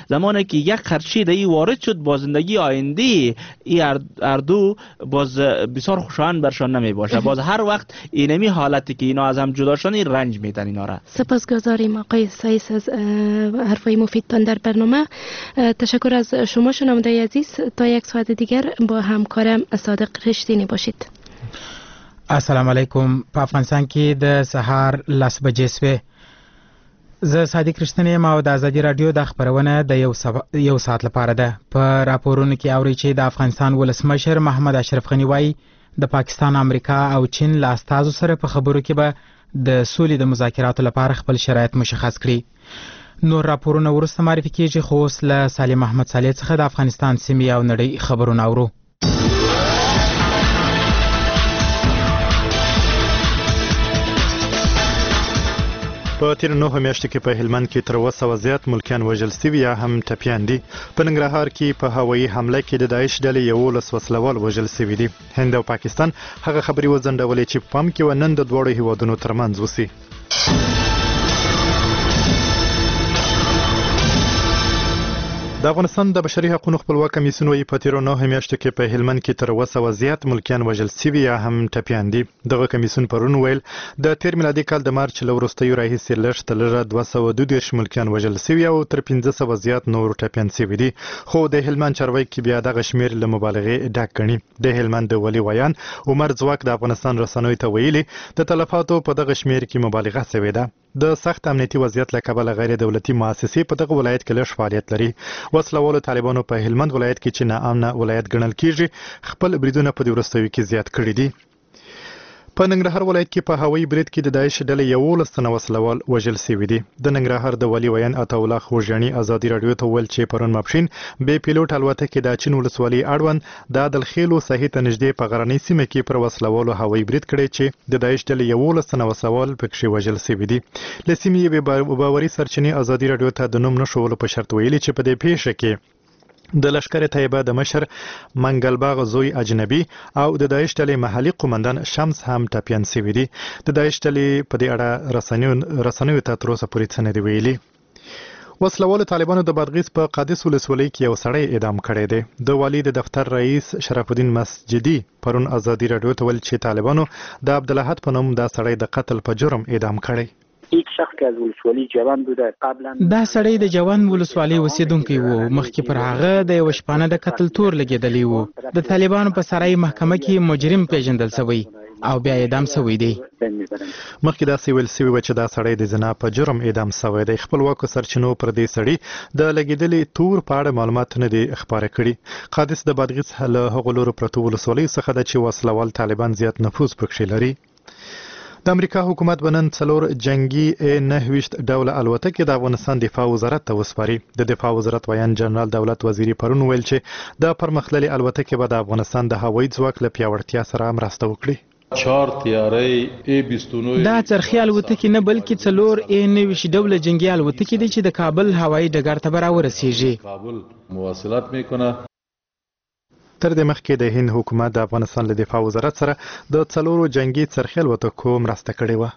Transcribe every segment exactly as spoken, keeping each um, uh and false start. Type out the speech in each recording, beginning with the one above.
زمانی که یک خرچی در وارد شد با زندگی آینده این اردو باز بسیار خوشایند برشان نمی باشه. باز هر وقت اینمی حالتی که اینا از هم جدا شدن رنج میدن اینا را. سپاسگزاریم آقای سایس از حرفای مفیدتان در برنامه. تشکر از شما شنونده عزیز. تا یک ساعت دیگر با همکارم صادق رشتینی باشید. السلام علیکم. په افغانستان کې د سهار لس بجې سوې. زه صادق رښتینی یم او د ازادي راډیو د خپرونه د یو یو ساعت لپاره ده. په راپورونو کې اورئ چې د افغانستان ولسمشر محمد اشرف غني وایي د پاکستان، امریکا او چین له استازو سره په خبرو کې به د سولې د مذاکراتو لپاره خپل شرایط مشخص کړي. نور راپورونه وروسته معرفي کیږي، خو اوس له سالم احمد صالح څخه د افغانستان سیمې او نړۍ خبرونه اورو. په تیر نهه میاشتو کې په هلمند کې تر اوه سوه زیات ملکیان وژل سوي یا هم ټپیان دي. په ننګرهار کې په هوایي حمله کې د داعش ډلې یولس وسلوال وژل سوي دي. هند او پاکستان هغه خبرې وځنډولې چې په پام کې و نن د دواړو هیوادونو ترمنځ وسي. د افغانستان د بشري حقوقو خپلواک کمیسیون وايي په تیرو نهه میاشتو کې په هلمند کې تر اوه سوه زیات ملکیان وژل سوي یا هم ټپیان دي. دغه کمیسیون پرون ویل د تیر میلادي کال د مارچ له وروستیو راهیسې لږ تر لږه دوه سوه دوه دېرش ملکیان وژل سوي او تر پنځه سوه زیات نور ټپیان سوي دي. خو د هلمند چارواکي بیا دغه شمېر له مبالغې ډک ګڼي. د هلمند د ولي ویان عمر ځواک د افغانستان رسنیو ته ویلي د تلفاتو په دغه شمېر کې مبالغه سوې ده. د سخت امنیتي وضعیت له کبله غیر دولتي مؤسسې په دغه ولایت کې لږ فعالیت لري. وسلوالو طالبانو په هلمند ولایت کې چې ناامنه ولایت ګڼل کیږي خپل بریدونه په دې وروستیو کې زیات کړي دي. په ننګرهار ولایت کې په هوایي برید کې د داعش ډلې یولس تنه وسلوال وژل سوي دي. د ننګرهار د ولي ویان عطاالله خوږیاڼي ازادي راډیو ته وویل چې پرون ماپښین بې پیلوټ الوتکې د چین ولسوالۍ اړوند د عدلخیلو ساحې ته نږدې په غرنۍ سیمه کې پر وسلوالو هوایي برید کړی چې د داعش ډلې یولس تنه وسلوال پکښې وژل سوي دي. له سیمې یوې باوري سرچینې ازادي راډیو ته د نوم نه ښودلو په شرط ویلي چې په دې پیښه کې د لشکر طیبه د مشر منګلباغ زوی اجنبي او د داعش ډلې محلي قومندان شمس هم ټپیان سوي دي. د داعش ډلې په دې اړه رسنیو ته تر اوسه پورې څه نه دي ویلي. وسلوالو طالبانو د بادغیس په قادس ولسوالۍ کې یو سړی اعدام کړی دی. د والي د دفتر رئیس شرف الدین مسجدي پرون ازادي راډیو ته ویل چې طالبانو د عبدالاحد په نوم دا سړی د قتل په جرم اعدام کړی. یک شخص که از ولسوالی جوان بوده قبلا دا سړی د جوان ولسوالۍ اوسیدونکی و. مخکې پر هغه د یو شپانه د قتل تور لګېدلی و. د طالبانو په سرای محکمه کې مجرم پیژندل شوی او بیا اعدام شوی دی. مخکې داسې ویل شوي و چې دا سړی د زنا په جرم اعدام شوی دی. خپلواکو سرچینو پر دې سړي د لګېدلي تور په اړه معلومات نه دي خپاره کړي. قادس د بادغیس له هغو لورو پرتو ولسوالیو څخه ده چې وسلوال طالبان زیات نفوذ پکښې لري. د امریکا حکومت بنن څلور جنگي نهه ویشت ډوله الوتکې د افغانستان دفاع وزارت ته وسپاري. د دفاع وزارت ویان جنرال دولت وزیري پرون ویل چې د پرمختللي الوتکې به د افغانستان د هوایي ځواک له پیاوړتیا سره مرسته وکړي. چهار طیارې ای بیست و نه دا چرخي الوتکې نه بلکې څلور ای نهه ویشت ډوله جنگي الوتکې دي چې د کابل هوایي ډګر ته به راورسیږي. کابل مواصلات میکنه. تر دې مخکې د هند حکومت د افغانستان له دفاع وزارت سره د څلورو جنگي چرخي الوتکو مرسته کړې وه.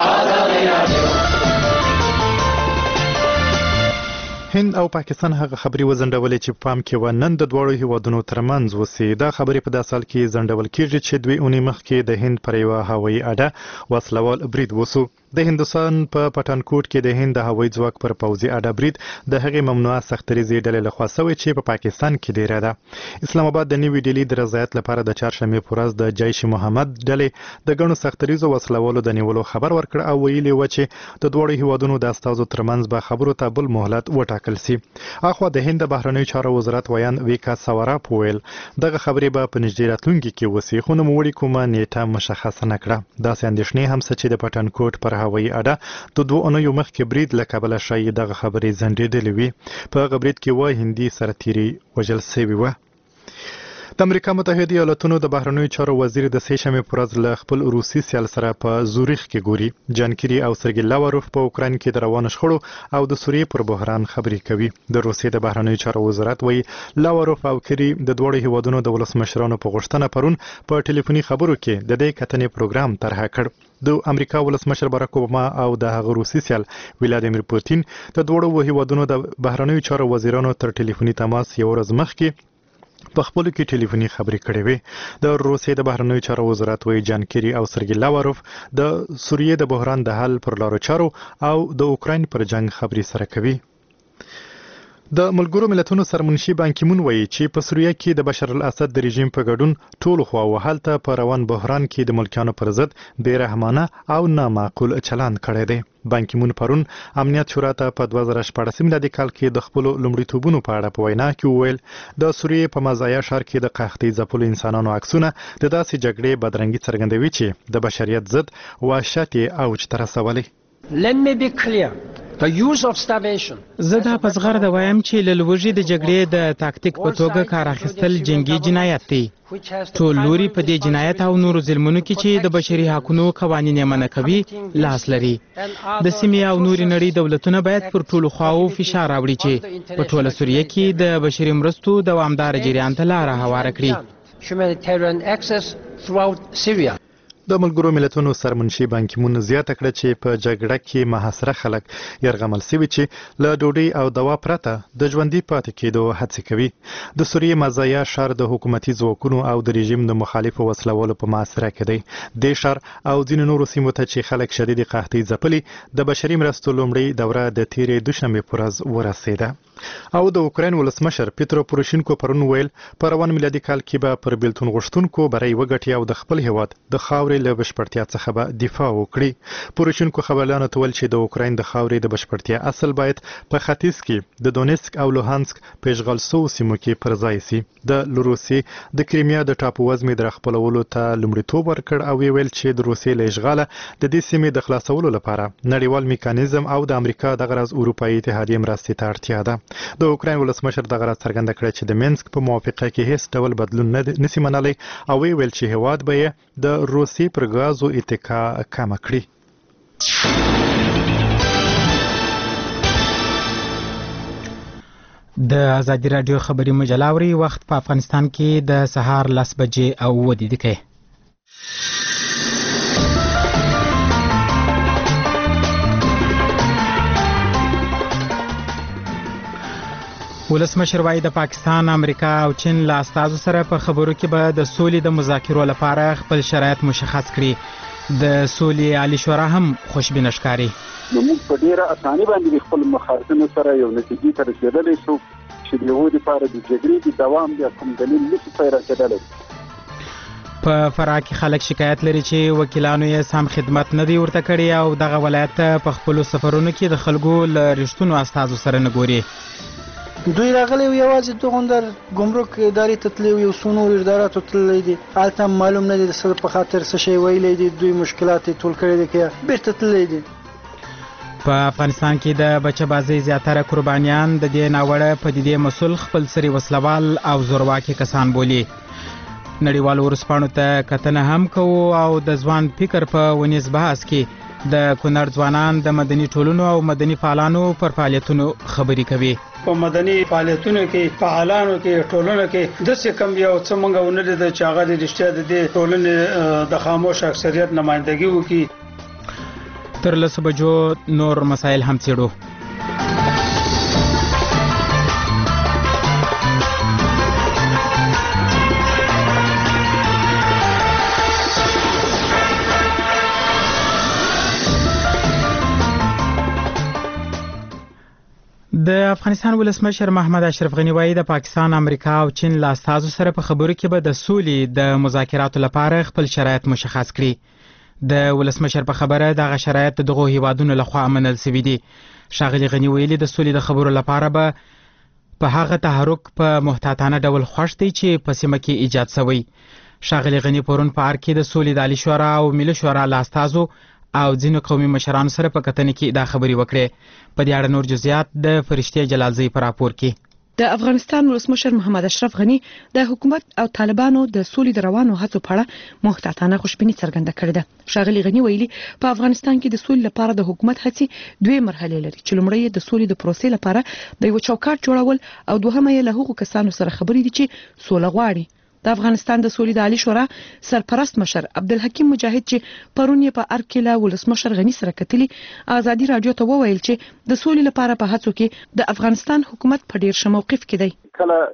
هند او پاکستان هغه خبرې وځنډولې چې په پام کې و نن د دواړو هیوادونو ترمنځ وسي. دا خبرې په داسې حال کې ځنډول کېږي چې دوی اونۍ مخکې د هند پر یوه هوایي اډه وسلوال برید وسو. د هندوستان په پټانکوټ کې د هند د هوایي ځواک پر پوځي اډه برید د هغې ممنوعه سختریزې ډلې لخوا سوی چې په پاکستان کې ډیره ده. اسلام آباد د نوې ډیلي د رضایت لپاره د چهارشنبې په ورځ د جیش محمد ډلې د ګڼو سختریزو وسلوالو د نیولو خبر ورکړ او ویلي و چې د دواړو هیوادونو د استازو ترمنځ به خبرو ته بل مهلت وټاکل سي. اخوا د هند د بهرنیو چارو وزارت ویان ویکا ساوراپ وویل دغه خبرې به په نږدې راتلونکي کې وسي، خو نوموړي کومه نیټه مشخصه نه کړه. داسې اندېښنې هم څه چې د پټانکوټ پر هوایي اډه د دوه اونیو مخکې برید له کبله ښایي دغه خبرې ځنډېدلې وي. په هغه برید کې اووه هندي سرتیري وژل سوي وه. د امریکا متحده ایالاتونو د بهرنیو چارو وزیر د سې شنبې پر ورځ له خپل روسي سیال سره په زوریخ کې ګوري. جان کیری او سرګی لاوروف په اوکران کې د روانو شخړو او د سوریې پر بحران خبرې کوي. د روسیې د بهرنیو چارو وزارت وایي لاوروف او کیری د دوړو هیوادونو د ولسمشرانو په غوښتنه پرون په ټلیفوني خبرو کې د دې کتنې پروګرام طرح کړ. د امریکا ولسمشر باراک اوباما او د هغه روسي سیال ولادیمیر پوتین د دوړو هیوادونو د بهرنیو چارو وزیرانو تر ټلیفوني تماس یو ورځ مخکې په خپل کې ټلیفوني خبرې کړې وې. د روسیې د بهرنیو چارو وزارت وایي جان کیری او سرګی لاوروف د سوریې د بحران د حل پر لارو چارو او د اوکراین پر جنگ خبرې سره کوي. د ملګرو ملتونو سرمنشي بان کی مون وایي چې په سوریه کې د بشار الاسد د رژیم په ګډون ټول خوا وهالته په روان بحران کې د ملکانو پر ضد بیرحمانه او نامعقول چلند کړی دی. بان کی مون پرون امنیت شورا ته په دوه زره شپږ میلادي کال کې د خپل لومړیتوبونو په اړه په وینا کې وویل د سوریې په مزایا شهر کې د قحطۍ ځپلو انسانانو عکسونه د داسې جګړې بدرنګي څرګندوي چې د بشریت ضد وحشت اوج ته رسولي. Let me be clear. The use of starvation. زه دا په زغرده وایم چې له لوږې د جګړې د تاکتیک په توګه کار اخیستل جنگي جنایت دی. ټول لوري په دې جنایت او نورو ظلمونو کې چې د بشري حقوقو قوانین یې منع کوي لاس لري. د سیمې او نوري نړۍ دولتونه باید پر ټولو خواو فشار راوړي چې په ټوله سوریه کې د بشري مرستو دوامدار جریان ته لاره هواره کړي. Humanitarian access throughout Syria. د ملګرو ملتونو سرمنشي بان کی مون زیاته کړه چې په جګړه کې محاصره خلک يرغمل شوي چې له ډوډۍ او دوا پرته د ژوندۍ پاتې کېدو هڅه کوي. د سوریې مزایا شهر د حکومتي ځواکونو او د رژیم د مخالفو وسلوالو په محاصره کې دی. د شهر او ځینو نورو سیمو ته چې خلک شدید قحطۍ ځپلي د بشري مرستو لومړی دوره د تیرې دوشنبه پر ورځ ورسېده. او د اوکراین ولسمشر پیترو پوروشینکو پرون ویل په روان میلادي کال کې به پر بیلتون غوښتونکو برای وګټي او د خپل هیواد د خاورې له بشپړتیا څخه به دفاع وکړي. پوروشینکو خبرلانو ته ویل چې د اوکراین د خاورې د بشپړتیا اصل باید په ختیځ کې د دونیسک او لوهانسک په اشغال شوو سیمو کې پر ځای شي. د روسي د کریمیا د ټاپو وزمې د خپلولو ته لومړیتوب ورکړ او ویل چې د روسي له اشغاله د دې سیمې د خلاصولو لپاره نړیوال میکانیزم او د امریکا د غرض اروپאי اتحادیه مرستې ته اړتیا ده. د اوکراین ولسمشر د غرض څرګنده کړه چې د مینسک په موافقه کې هیڅ ډول بدلون نه نسی منلای او ویل چې هواد به د روسي پر غازو اتکا کم کړي. د ازادي رادیو خبري مجله اوري وخت په افغانستان کې د سهار لس بجې او اووه دقیقې. ولسمشر وايي د پاکستان، امریکا او چین له استازو سره په خبرو کې به د سولې د مذاکرو لپاره خپل شرایط مشخص کړي. د سولې عالی شورا هم خوشبینه ښکاري. نو موږ په ډیره اساني باندې خپل مخالفینو سره یو نتیجې ته رسېدلی شو چې د هغوی لپاره د جګړې د دوام بیا کوم دلیل نشي پیدا کېدلی. په فراه کې خلک شکایت لري چې وکیلانو یې سم خدمت نه دی ورته کړی او دغه ولایت ته په خپلو سفرونو کې د خلکو له رښتونو استازو سره نه ګوري. دوی راغلي یوازې دغه ګمرک ادارې ته تللي یو څو نور اداراتو تللی دي، هلته معلوم نه دی د څه په خاطر څه شی ویلی دي، دوی مشکلات یې ټول کړي دي که بیرته تللی دي. په افغانستان کې د بچه بازۍ زیاتره قربانیان د دې ناوړه پدیدې مسؤل خپل سري وسلوال او زورواکي کسان بولي. نړیوالو ورسپاڼو ته کتنه هم کوو او د ځوان فکر په ونیز بحث کې د کونړ ځوانان د مدني ټولنو او مدني فعالانو پر فعالیتونو خبرې کوي. په مدني فعالیتونو کې فعالانو کې ټولنو کې د څه کم یو څه مونږ ونه د چاغه د رښتیا د دې ټولنې د خاموش اکثریت نمائندګي وکړي. تر لسو بجو نور مسایل هم څېړو. د افغانستان ولسمشر محمد اشرف غنی وايي د پاکستان، امریکا او چین له استازو سره په خبرو کې به د سولې د مذاکراتو لپاره خپل شرایط مشخص کړي. د ولسمشر په خبره دغه شرایط دغه هیوادونو لخوا منل شوي دي. ښاغلي غنی ویلي د سولې د خبرو لپاره به په هغه تحرک په محتاطانه ډول خوښ دی چې په سیمه کې ایجاد شوی. ښاغلي غنی پرون په ارګ کې د سولې د عالی شورا او ملي شورا له استازو او ځینو قومي مشرانو سره په کتنې کې دا خبرې وکړې. په دې اړه نور جزئیات د فرشتي جلالزی په راپور کې. د افغانستان ولسمشر محمد اشرف غنی د حکومت او طالبانو د سولې د روانو هڅو په اړه محتاطانه خوشبیني څرګنده کړې ده. ښاغلي غنی ویلي په افغانستان کې د سولې لپاره د حکومت هڅې دوه مرحلې لري چې لومړی د سولې د پروسې لپاره د یو چوکاټ جوړول او دوهمه یې له هغو کسانو سره خبرې دي چې سوله غواړي. د افغانستان د سولې د عالی شورا سرپرست مشر عبدالحکیم مجاهد چې پرون یې په ارکلا ولسمشر غنی سره کتلی ازادي رادیو ته وویل چې د سولې لپاره په هڅو کې د افغانستان حکومت په ډیر ښه موقف کې دی.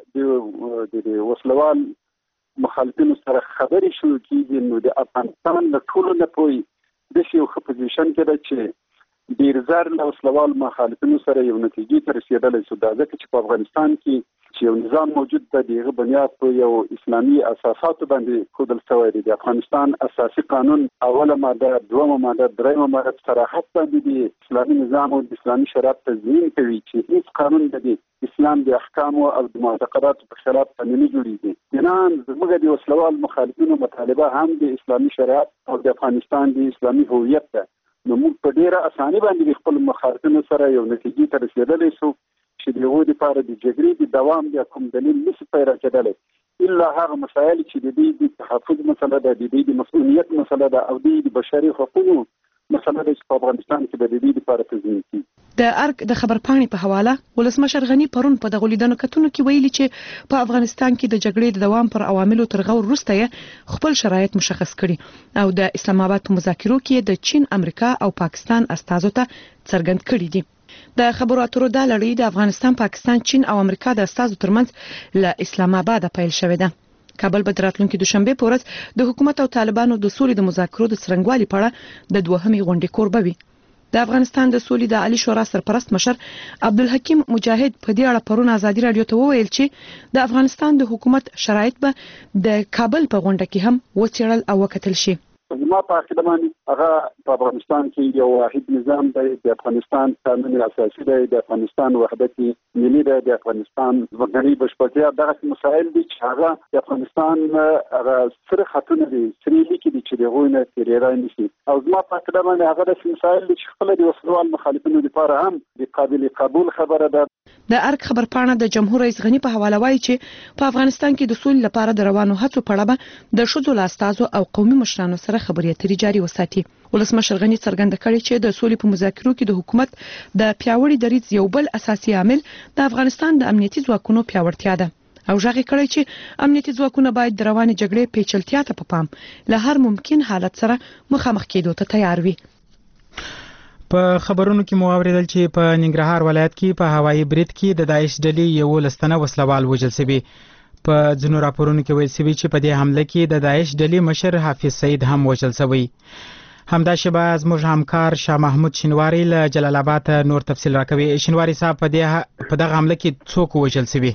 کله د وسلوال مخالفینو سره خبرې شروع کیږي نو د افغانستان د ټولو نه پوي د یو ښه پوزیشن کې ده چې ډیر زر له وسلوال مخالفینو سره یو نتیجې ته رسیدلی شو. دا ځکه چې په افغانستان کې چې یو نظام موجود دی دغه بنیاد په یو اسلامي اساساتو باندې ښودل شوی دی. د افغانستان اساسي قانون اوله ماده، دویمه ماده، دریمه ماده صراحت باندې د اسلامي نظام او د اسلامي شریعت تضمین کوي چې هیڅ قانون د اسلام د احکامو او د معتقداتو په خلاف قانوني جوړیږي. بنان زموږ د وسلوال مخالفینو مطالبه هم د اسلامي شریعت او د افغانستان د اسلامي هویت ده. نو موږ په ډیره اساني باندې خپل مخالفینو سره یو نتیجې ته رسیدلی شو چې د هغوی لپاره د جګړې د دوام بیا کوم دلیل نشي پیدا کېدلی الا هغه مسایل چې د دې د تحفظ مسله ده، د دې د مسؤلیت مسله ده او د بشري حقوقو مسله ده چې په افغانستان کې د دې لپاره تضمین کیږي. د ارګ د خبرپاڼې په حواله ولسمشر غنی پرون په دغه لیدنو کتونو کې ویلي چې په افغانستان کې د جګړې د دوام پر عواملو تر غور وروسته خپل شرایط مشخص کړي او د اسلام آباد په مذاکرو کې د چین، امریکا او پاکستان استازو ته څرګند کړي دي. د خبرو اترو د لړۍ د افغانستان، پاکستان، چین او امریکا د استازو ترمنځ له اسلام آباد پیل شوې ده. کابل به راتلونکي دوشنبه په ورځ د حکومت او طالبانو د سولې د مذاکرو د څرنګوالي په اړه د دوهمې غونډې کوربه وي. د افغانستان د سولې د عالی شورا سرپرست مشر عبدالحکیم مجاهد په دې اړه پرون ازادي رادیو ته وویل چې د افغانستان د حکومت شرایط به د کابل په غونډه کې هم وڅېړل او وکتل شي. زما په عقیده باندې هغه په افغانستان کې یو واحد نظام دی. د افغانستان قانون اساسي دی، د افغانستان وحدت ملي دی، د افغانستان وګړي بشپړتیا دغه مسایل دي چې هغه د افغانستان هغه سره خطونه دي سری لیکي دي چې دغه نه تیرېرای نشي. او زما په عقیده باندې هغه د مسایل چې خپل د وسلوال مخالفینو لپاره هم د قابل قبول خبره ده. د ارګ خبرپاڼه د جمهور رئیس غنی په حواله وایي چې په افغانستان کې د سولې لپاره د روانو هڅو په اړه د ښځو له استازو او قومي مشرانو سره خبرې اترې جاري وساتي. ولسمشر غنی څرګنده کړې چې د سولې په مذاکرو کې د حکومت د پیاوړي دریځ یو بل اساسي عامل د افغانستان د امنیتي ځواکونو پیاوړتیا ده او ژغې کړې چې امنیتي ځواکونه باید د روانې جګړې پیچلتیا ته په پام له هر ممکن حالت سره مخامخ کېدو ته تیار وي. په خبرونو کې مو اوریدل چې په ننګرهار ولایت کې په هوایي برید کې د داعش ډلې یو لستنه وسلوال وژل شوی. په ځینو راپورونو کې ویل شوی چې په دې حمله کې د داعش ډلې مشر حافظ سعید هم وژل شوی. همدا شبه زموږ همکار شاه محمود شینواری له جلال آباد نور تفصیل راکوي. شینواری صاحب په دې په دغه حمله کې څوک وژل شوی؟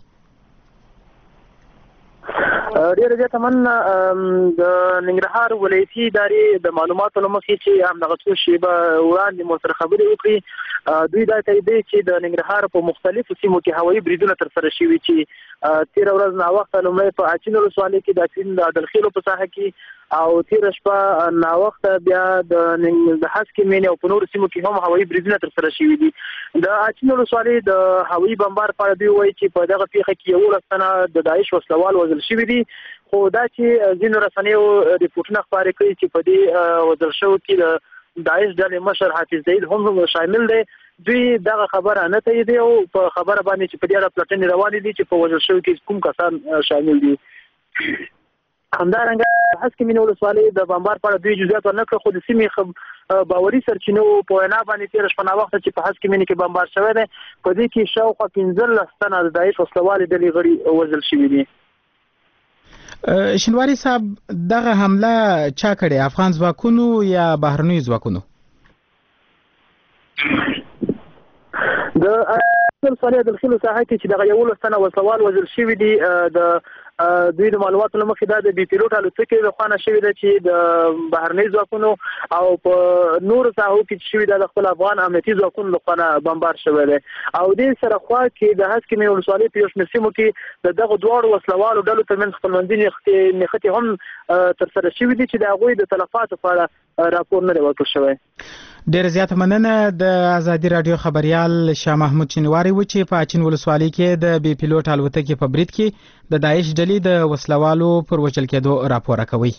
ډیر زیاته من د ننګرهار ولایتي ادارې د معلوماتو لمخې چې هم دغه څو شیبه وړاندې مو سره خبرې وکړي دوی دا تایید چې د ننګرهار په مختلفو سیمو کې هوایي بریدونه ترسره شوي چې تیر ورځ نا وخت لومړی په اچین ولسوالۍ کې د اچین د عدلخیلو په ساحه کې او تیر شپه نا وخت بیا د د هسکې مینې او په نورو سیمو کې هم هوایي بریدونه ترسره شوي دي. د اچین ولسوالۍ د هوایي بمبار په اړه دوی وایي چې په دغه پیښه کې یولس تنه د داعش وسلوال وژل شوي دي، خو دا چې ځینو رسنیو ریپورټونه خپاره کړي چې په دې وژل شوو کې د داعش ډلې مشر حافظ سعید هم شامل دی. دوی دغه خبره نه تاییدوي او په خبره باندې چې په دې اړه پلټنې روانې دي چې په وژل شوو کې کوم کسان شامل دي. همدارنګه هسکې مینې ولسوالۍ د بمبار په اړه دوی جزئیات ورنه کړه، خو د سیمې باوري سرچینو په وینا باندې تېره شپه ناوخته چې په هسکې مینې کې بمبار شوی دی په دې کې شاوخوا پنځلس تنه د داعش وسلوالې ډلې غړي وژل شوي دي. شینواری صاحب دغه حمله چا کړې، افغان ځواکونو یا بهرنیو ځواکونو؟ د ولسوالۍ د دلخیلو ساحه کې چې دغه یولس تنه وسلوال وژل شوي دي د دوی د معلوماتو لمخې دا د بي پیلوټ الوتکې د خوانه شوې ده چې د بهرنۍ ځواکونو او په نور ساحو کې شوې ده د خپل افغان امنیتي ځواکونو لخوا بمبار شوی دی او دې سره خوا کې د هسکې مې ولسوالۍ په یو شمېر سیمو کې د دغه دواړو وسلوالو ډلو ترمنځ خپلمنځي نښتې هم ترسره شوي دي چې د هغوی د تلفاتو په اړه راپور نه دی ورکړل شوی. ډېر زیات مننه. د ازادي رادیو خبريال شاه محمود چنواری و چې په اچین ولسوالۍ کې د بي پیلوټ الوتکې په برید کې د داعش ډلې د وسلوالو پر وژل کېدو راپور کوي.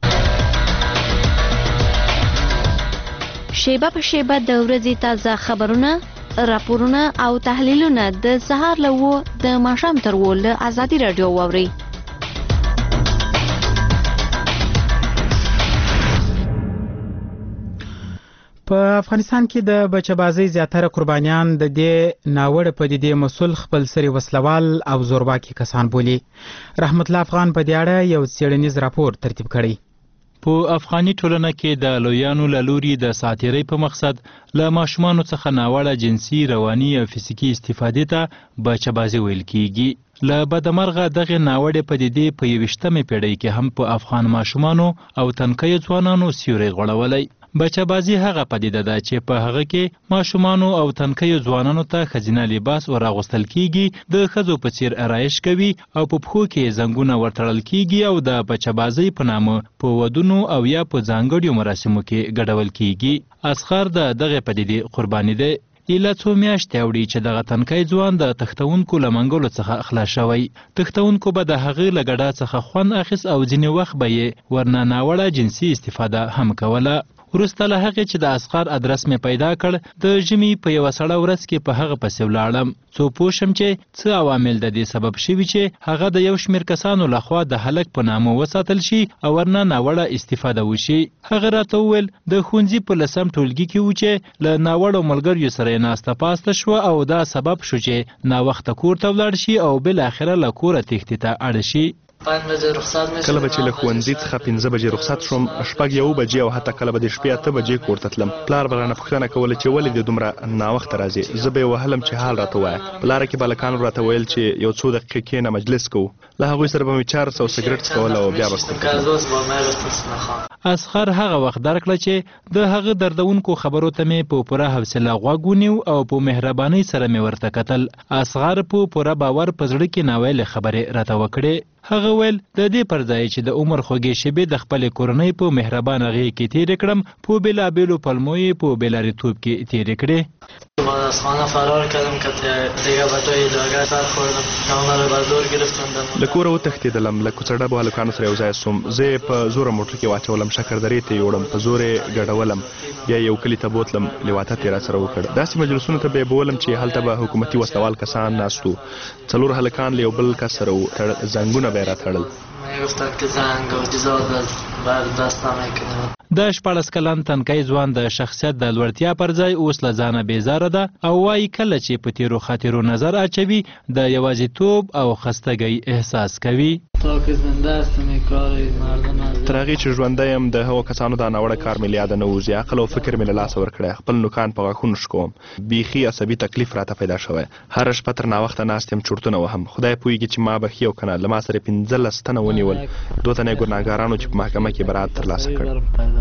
شیبه په شیبه د ورځې تازه خبرونه، راپورونه او تحلیلونه د سهار له و د ماښام تر و له ازادي رادیو واورئ. په افغانستان کې د بچه‌بازۍ زیاتره قربانیان د دې ناوړه پدیدې مسؤل خپل سری وسلوال او زورواکي کسان بولي. رحمت الله افغان په دې اړه یو څېړنیز راپور ترتیب کړی. په افغاني ټولنه کې د لویانو له لوري د ساتیرۍ په مقصد له ماشومانو څخه ناوړه جنسي، رواني او فزیکي استفادې ته بچه‌بازي ویل کیږي. له بدمرغه دغه ناوړه پدیدې په یویشتمه پیړۍ کې هم په افغان ماشومانو او تنکیو ځوانانو سیوري غوړولای. بچه‌بازي هغه پدیده ده چې په هغه کې ماشومانو او تنکیو ځوانانو ته ښځینه لباس ورغوستل کیږي، د ښځو په څیر آرایش کوي او په پښو کې زنګونه ورتړل کیږي او د بچه‌بازۍ په نامه په ودونو او یا په ځانګړو مراسمو کې ګډول کیږي. اصغر د دغه پدیدې قرباني دی. ایله څو میاشتې اوړي چې دغه تنکی ځوان د تښتونکو له منګولو څخه خلاص شوی. تښتونکو به د هغه له ګډا څخه خوند اخیست او ځینې وخت به یې ورنه ناوړه جنسي استفاده هم کوله. وروسته له هغې چې د اصغر ادرس مې پیدا کړ، د ژمي په یوه سړه ورځ کې په هغه پسې ولاړم څو پوه شم چې څه عوامل د دې سبب شوي چې هغه د یو شمېر کسانو لخوا د هلک په نامه وساتل شي او ورنه ناوړه استفاده وشي. هغه راته وویل د ښوونځي په لسم ټولګي کې و چې له ناوړو ملګریو سره یې ناسته پاسته شوه او دا سبب شو چې ناوخته کور ته ولاړ شي او بالاخره له کوره تښتې ته اړ شي. کله به چې له ښوونځي څخه پنځه بجې رخصت شوم، شپږ یو بجې او حتی کله به د شپې اته بجې کور ته تلم. پلار به رانه پوښتنه کوله چې ولې دې دومره ناوخته راځې. زه به یې وهلم چې حال راته ووایه. په لاره کې به هلکانو راته ویل چې یو څو دقیقې کښېنه مجلس کوو. له هغوی سره به مې چارس او سګرټ څکول او بیا به کور ته تلم. اصغر هغه وخت درک کړه چې د هغه دردونکو خبرو ته مې په پوره حوصله غوږ ونیو او په مهربانۍ سره مې ورته کتل. اصغر په پوره باور په زړه کې ناویلې خبرې راته وکړې. هغه ویل د دې پر ځای چې د عمر خوږې شېبې د خپلې کورنۍ په مهربانه غېږ کې تېرې کړم، په بېلابېلو پلمو یې په بېلارېتوب کې تېرې کړې. از خانه فرار کردم که دیگه به توی داگه سر خوردم که اونا رو به زور گرفتم. له کوره وتښتېدلم. له کوڅه ډبو هلکانو سره یو ځای سوم. زه یې په زوره موټر کې واچولم، شکردرې ته یې وړم، په زور یې ګډولم، بیا یو کلي ته بوتلم، لواطت یې راسره وکړ. داسې مجلسونو ته به یې بولم چې هلته به حکومتي وسلوال کسان ناست وو. څلور هلکان له یو بل کس سره وو، زنګونه به یې راتړل. میگفتند که زنگ و جزاد بر دست نمیکنیم. د شپاړس کلن تنکی ځوان د شخصیت د لوړتیا پر ځای اوس له ځانه بیزاره ده او وایي کله چې په تیرو خاطرو نظر اچوي د یوازیتوب او خستګۍ احساس کوي. تا که زنده هستم این کار مردم از تر هغې چې ژوندی یم د هغو کسانو دا ناوړه کار مې له یاده نه وځي. عقل او فکر مې له لاسه ورکړی. خپل نوکان په غاښونو شکوم. بیخي عصبي تکلیف راته پیدا شوی. هره شپه تر ناوخته ناست یم، چورتونه وهم. خدای پوهېږي چې ما بخي او که نه. له ما سره پنځلس تنه ونیول. دوه تنه یې ګناهګارانو چې په محکمه کې برات ترلاسه کړ.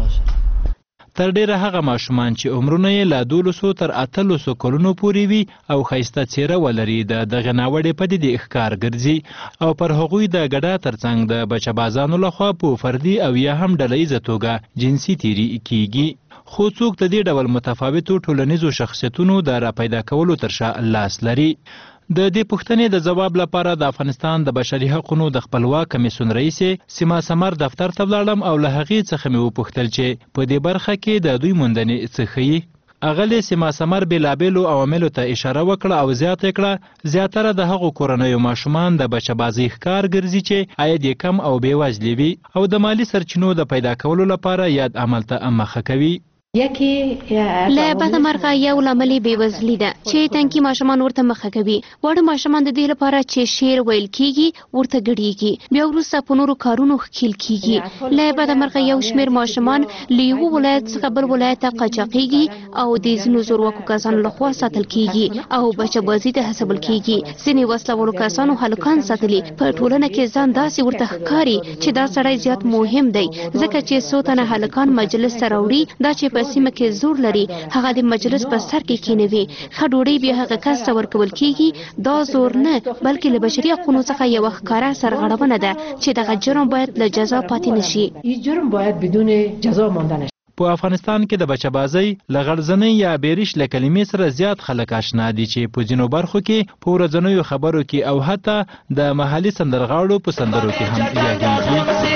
تر ډیره هغه ماشومان چې عمرونه یې له دولسو تر اتلسو کلونو پورې وي او ښایسته څېره ولري د دغه ناوړې پدیدې ښکار ګرځي او پر هغوی د ګډا ترڅنګ د بچه‌بازانو لخوا په فردي او یا هم ډلهییزه توګه جنسي تیري کیږي. خو څوک د دې ډول متفاوتو ټولنیزو شخصیتونو د راپیدا کولو تر شا لاس لري. د دې پوښتنې د ځواب لپاره د افغانستان د بشري حقوقو د خپلواک کمیسیون رئیس سیما سمر دفتر ته ولاړم او له هغې څخه مې وپوښتل چې په دې برخه کې د دوی موندنې څه ښیي. اغلې سیما سمر بېلابېلو عواملو ته اشاره وکړه او زیاته کړه زیاتره د هغو کورنیو ماشومان د بچه‌بازۍ ښکار ګرځي چې عاید یې کم او بېوزلې وي او د مالي سرچینو د پیدا کولو لپاره یاد عمل ته مخه کوي. له بده مرغه یو لامل بېوزلي ده چې تنکي ماشومان ورته مخه کوي. واړه ماشومان د دې لپاره چې شعر ویل کیږي ورته ګډیږي، بیا وروسته په نورو کارونو ښکیل کیږي. له بده مرغه یو شمېر ماشومان له یو ولایت څخه بل ولایت ته قاچاقیږي او د ځینو زورواکو کسانو لخوا ساتل کیږي او بچه‌بازي ته هڅول کیږي. ځینې وسله کسانو هلکان ساتلي. په ټولنه کې ځان داسې ورته ښکاري چې دا سړی زیات مهم دی ځکه چې څو تنه هلکان مجلس ته راوړي، دا چې په سیمه کې زور لري هغه د مجلس په سر کې کېنوي. ښه ډوډۍ بیا هغه کس ته ورکول کیږي. دا زور نه بلکې له بشري حقونو څخه یوه ښکاره سرغړونه ده چې دغه جرم باید له جزا پاتې نشي. جرم باید بدون جزا مانده نشي. په افغانستان کې د بچه‌بازۍ له غړزنۍ یا بیریش له کلمې سره زیات خلک آشنا دي چې په ځینو برخو کې په ورځنیو خبرو کې او حتی د محلي سندرغاړو په سندرو کې هم یادېږي.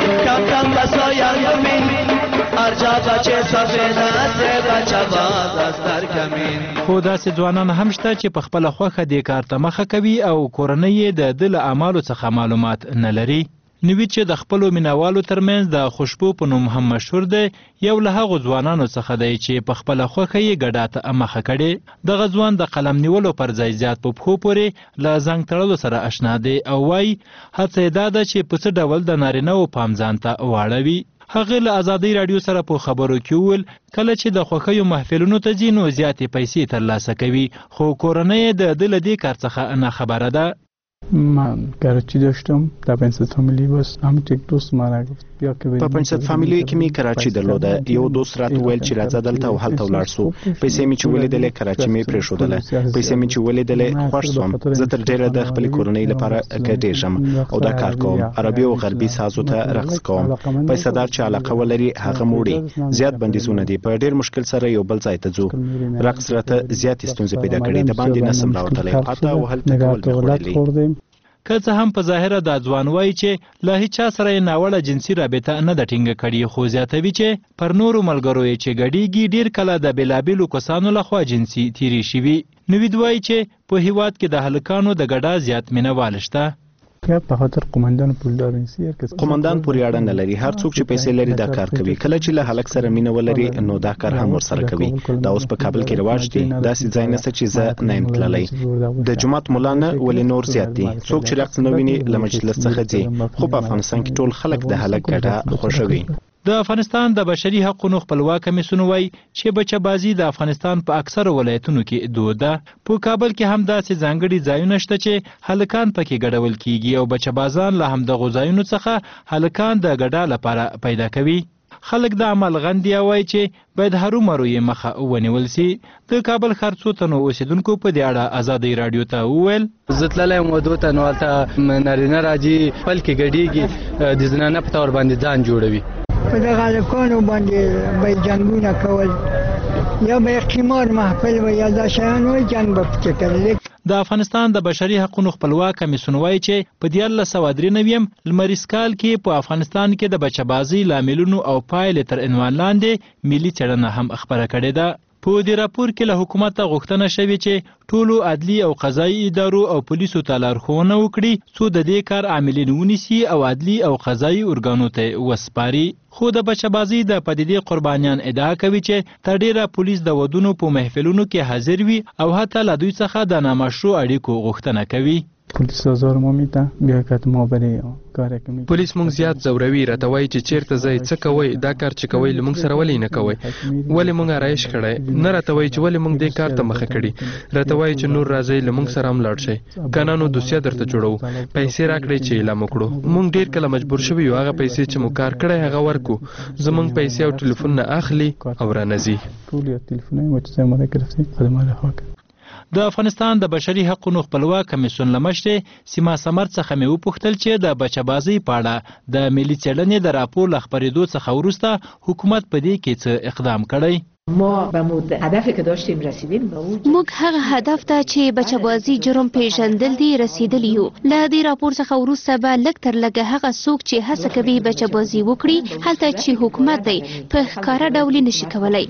خو داسې ځوانان هم شته چې په خپله خوښه دې کار ته مخه کوي او کورنۍ یې د ده له اعمالو څخه معلومات نه لري. نوید چې د خپلو مینوالو ترمنځ د خوشبو په نوم هم مشهور دی، یو له هغو ځوانانو څخه دی چې په خپله خوښه یې ګډا ته مخه کړې. دغه ځوان د قلم نیولو پر ځای زیات په پښو پورې له زنګ تړلو سره اشنا دی او وایي هڅه یې دا ده چې په څه ډول د نارینه‌و پام ځان ته واړوي. هغه له ازادۍ راډیو سره په خبرو کې وویل کله چې د خوښیو محفلونو ته ځي نو زیاتې پیسې ترلاسه کوي، خو کورنۍ یې د ده له دې کار څخه ناخبره ده. من کراچی داشتم در پنجصد فامیلی باز هم یک دوست مرا گفت بیا که په پنجصد فامیلی کې می کراچی درلوده. یو دوست راته ویل چې راځه دلته او هلته ولاړ سو. پیسې می چې ولیدلې کراچی می پرېښودله. پیسې می چې ولیدلې خوښ سوم. زه تر ډیره د خپل کورنۍ لپاره ګډېږم او دا کار کوم. عربي او غربي سازو ته رقص کوم. پیسه‌دار چې علاقه ولري هغه موړي. زیات بندیزونه دي، په ډیر مشکل سره یو بل ځای ته ځو. رقص راته زیات ستونزې پیدا کړې، د باندې نسم راوتلی، حتی او هلته کول مې خوړلي. که څه هم په ظاهره دا ځوان وایي چې له هیچا سره یې ناوړه جنسي رابطه نه ده ټینګه کړې، خو زیاتوي چې پر نورو ملګرو یې چې ګډېږي ډېر کله د بېلابېلو کسانو لخوا جنسي تېرې شوي. نوید وایي چې په هیواد کې د هلکانو د ګډا زیات مینهوال شته. په خاطر قومندان پولدار نسی قومندان پورې اړه نه لري. هر څوک چې پیسې لري دا کار کوي. کله چې له هلک سره مینه ولري نو دا کار هم ورسره کوي. دا اوس په کابل کې رواج دی. داسې ځای نشته چې زه نه یم تللی. د جماعت مولا نه ولې نور زیات دي. څوک چې رقص نه ویني له مجلس څخه ځي. خو په افغانستان کې ټول خلک د هلک ګډا خوښوي. د افغانستان د بشري حقوقو خپلواک کمیسیون وایي چې بچه‌بازي د افغانستان په اکثره ولایتونو کې دود ده. په کابل کې هم داسې ځانګړي ځایونه شته چې هلکان پکې ګډول کیږي او بچه‌بازان له همدغو ځایونو څخه هلکان د ګډا لپاره پیدا کوي. خلک د عمل غندي وایي چې باید هرومرو یې مخه ونیول سي. د کابل ښار څو تنو اوسیدونکو په دې اړه ازادۍ راډیو ته وویل زه تللی یم ودو ته، نو هلته نارینه راځي خپل کې ګډېږي، د زنانه په طور باندې ځان جوړوي. په دغه هلکانو باندې به یې جنګونه کول، یا به یې قمار محفل و یا دا شیان وایي جنګ به پکې کړل. د افغانستان د بشري حقوقو خپلواک کمیسیون وایي چې په دیارلس سوه درې نوي لمریز کال کې په افغانستان کې د بچه‌بازۍ لاملونو او پایلې تر عنوان لاندې ملي څېړنه هم خپره کړې ده. په دې راپور کې له حکومته غوښتنه شوې چې ټولو عدلي او قضایي ادارو او پولیسو ته لارښوونه وکړي څو د دې کار عاملین ونیسي او عدلي او قضایي ارګانو ته وسپاري. خو د بچه‌بازۍ د پدیدې قربانیان ادعا کوي چې تر ډیره پولیس د ودونو په محفلونو کې حاضر وي او حتی له دوی څخه د نامشروع اړیکو غوښتنه کوي. پولیس آزار ما میده بیا که ما برای کار کوي. پولیس مونږ زیات زوروي، راته وایي چې چیرته ځئ، څه کوئ، دا کار چې کوئ له مونږ سره ولې نه کوئ، ولې مونږ آرایش کړی نه، راته وایي چې ولې مونږ دې کار ته مخه کړي، راته وایي چې نور راځئ له مونږ سره هم لاړ شئ، کنه نو دوسیه درته جوړو، پیسې راکړئ چې اعلان وکړو. مونږ ډېر کله مجبور شوي یو هغه پیسې چې مو کار کړی هغه ورکو، زمونږ پیسې او ټلیفون نه اخلي او رانه ځي. ټول تلیفونونه مو چې ما راکړي خدمات خواک. د افغانستان د بشري حقوقو خپلواک کمیسیون له مشرې سیما سمر څخه مې وپوښتل چې د بچه‌بازۍ په اړه د ملي څېړنې د راپور له خپرېدو څخه وروسته حکومت په دې کې څه اقدام کړی. ما به هدفی که داشتیم رسیدیم به اون موږ هغه هدف ته چې بچه‌بازي جرم پیژندل دي رسیدلی یو. له دې راپور څخه وروسته به لږ تر لږه هغه څوک چې هڅه کوي بچه‌بازي وکړي هلته چې حکومت دی په ښکاره ډول نشي کولی.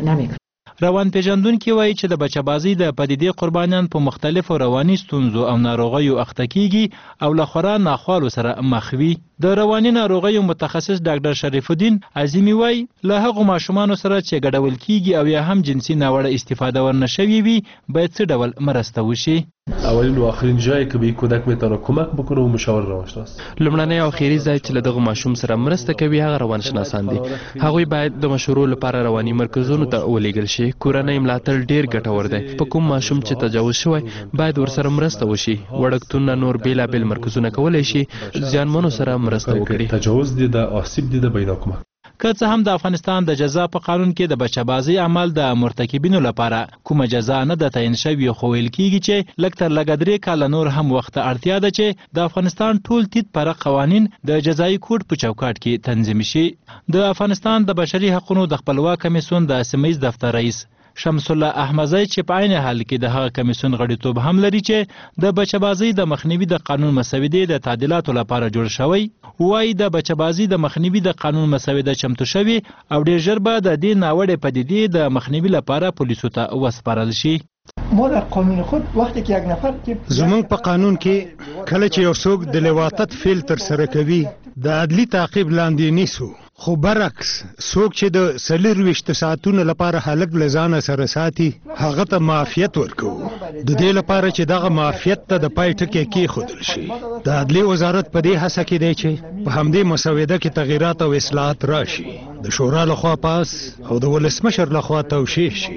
روان پیژندونکي وایي چې د بچه‌بازۍ د پدیدې قربانیان په مختلفو رواني ستونزو او ناروغیو اخته کیږي او له خورا ناخوالو سره مخ وي. د رواني ناروغیو متخصص ډاکټر شریف الدین عظیمی وای له هغو ماشومانو سره چې ګډول کیږي او یا هم جنسي ناوړه استفاده ورنه شوی وي باید څه ډول مرسته وشي. اولین و آخرین جایی که به کودک میتونه کمک بکنه و مشاور روانشناس. لومړنی او اخیری ځای چې له دغه ماشوم سره مرسته کوي هغه روانشناسان دي. هغوی باید د مشورو لپاره رواني مرکزونو ته ولېږل شي. کورنۍ ملاتړ ډیر ګټور دی. په کوم ماشوم چې تجاوز شوی باید ورسره مرسته وشي. وړکتونونه نور بیلابیل مرکزونه کولی شي ځانمنو سره مرسته وکړي. تجاوز دي د آسیب دي د بینا کمک. که څه هم د افغانستان د جزا په قانون کې د بچه‌بازي عمل د مرتکبینو لپاره کومه جزا نه ده تعیین شوې، خو ویل کیږي چې لږ تر لږه درې کاله نور هم وخت اړتیا ده چې د افغانستان ټول تیت پرق قوانین د جزایي کوډ په چوکاټ کې تنظیم شي. د افغانستان د بشري حقوقو د خپلواک کمیسیون د سیمه ییز دفتر رئیس شمس الله احمدزی چې په عین حال کې د هغه کمیسیون غړیتوب هم لري چې د بچه‌بازي د مخنیوي د قانون مسودې د تعدیلاتو لپاره جوړ شوی، وایي د بچه‌بازي د مخنیوي د قانون مسوده چمتو شوی او ډیر ژر به د دې ناوړه پدیدې د مخنیوي لپاره پولیسو ته وسپارل شي. ما در قانون خود وقتی که یک نفر که زمونږ په قانون کې کله چې یو څوک د لواطت فعل ترسره کوي د عدلي تعقیب لاندې نیسو، خو برعکس څوک چې د څلورویشت ساعتونو لپاره هلک له ځانه سره ساتي هغه ته معافیت ورکوو، د دې لپاره چې دغه معافیت ته د پای ټکی کېښودل شي. د عدلي وزارت په دې هڅه کې دی چې په همدې مسوده کې تغییرات او اصلاحات راشي، د شورا لخوا پاس او د ولسمشر لخوا توشیح شي.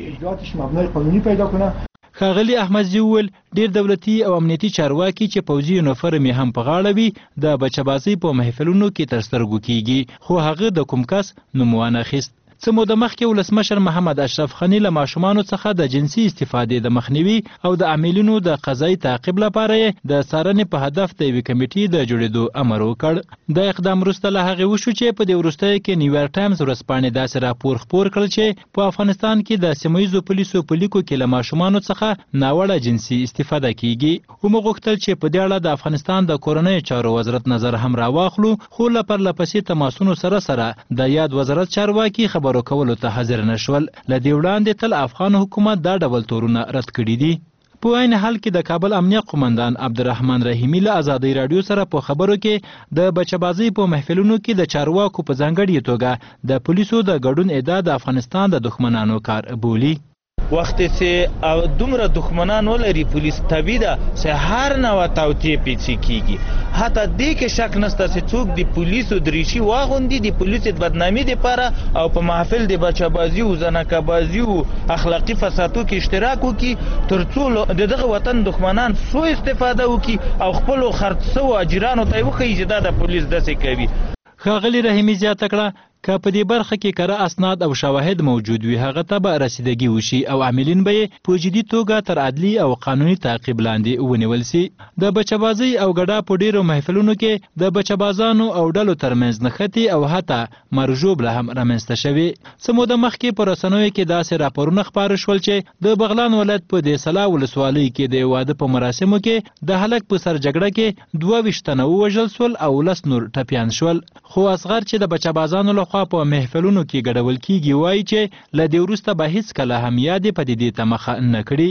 ښاغلي احمدزي وویل ډیر دولتي او امنیتي چارواکي چې پوځي یونیفورم یې هم په غاړه وي د بچه‌بازۍ په محفلونو کې تر سترګو کیږي، خو هغه د کوم کس نوم وانخیست. څه موده مخکې ولسمشر محمد اشرف غني له ماشومانو څخه د جنسي استفادې د مخنیوي او د عاملینو د قضایي تعقیب لپاره د څارنې په هدف د یوې کمیټې د جوړېدو امر وکړ. د اقدام وروسته له هغې وشو چې په دې وروستیو کې نیویارک ټایمز ورځپاڼې داسې راپور خپور کړل چې په افغانستان کې د سیمه ییزو پولیسو په لیکو کې له ماشومانو څخه ناوړه جنسي استفاده کیږي. ومو غوښتل چې په دې اړه د افغانستان د کورنۍ چارو وزارت نظر هم راواخلو، خو له پرلپسې تماسونو سره سره د یاد وزارت چارواکي خبرو کولو ته حاضر نشول. له دې وړاندې تل افغان حکومت دا ډول تورونه رد کړي دي. په عین حال کې د کابل امنیه قومندان عبدالرحمن رحیمي له ازادۍ راډیو سره په خبرو کې د بچه‌بازۍ په محفلونو کې د چارواکو په ځانګړې توګه د پولیسو د ګډون ادعا د افغانستان د دښمنانو کار بولي. وخت چې او دومره دښمنان ولري پولیس طبیعي ده چې هر نوع توطیې پیڅې کیږي. حتی دې کې شک نشته چې څوک د پولیسو دریشي واغوندي د پولیسو د بدنامي لپاره او په محفل د بچه‌بازي او زنکه‌بازي او اخلاقي فسادو کې اشتراک وکړي تر څو د دغه وطن دښمنان سو استفاده وکړي او خپل خرڅو اجرانو ته وښیي چې دا د پولیس داسې کوي. ښاغلي رحیمي زیاته کړه که په دې برخه کې کره اسناد او شواهد موجود وي هغه ته به رسیدګي وشي او عاملین به یې په جدي توګه تر عدلي او قانوني تعقیب لاندې ونیول سي. د بچه‌بازۍ او ګډا په ډیرو محفلونو کې د بچه‌بازانو او ډلو ترمنځ نښتې او حتی مرژوبله هم رامنځته شوې. څه موده مخکې په رسنیو کې داسې راپورونه خپاره شول چې د بغلان ولایت په دېسلا ولسوالۍ کې د واده په مراسمو کې د هلک په سر جګړه کې دوه ویشت تنه ووژل سول او لس نور ټپیان شول. خو اصغر چې د بچه‌بازانو لخوا په محفلونو کې ګډول کیږي وایي چې له دې وروسته به هیڅکله هم یادې پدیدې ته مخه نه کړي.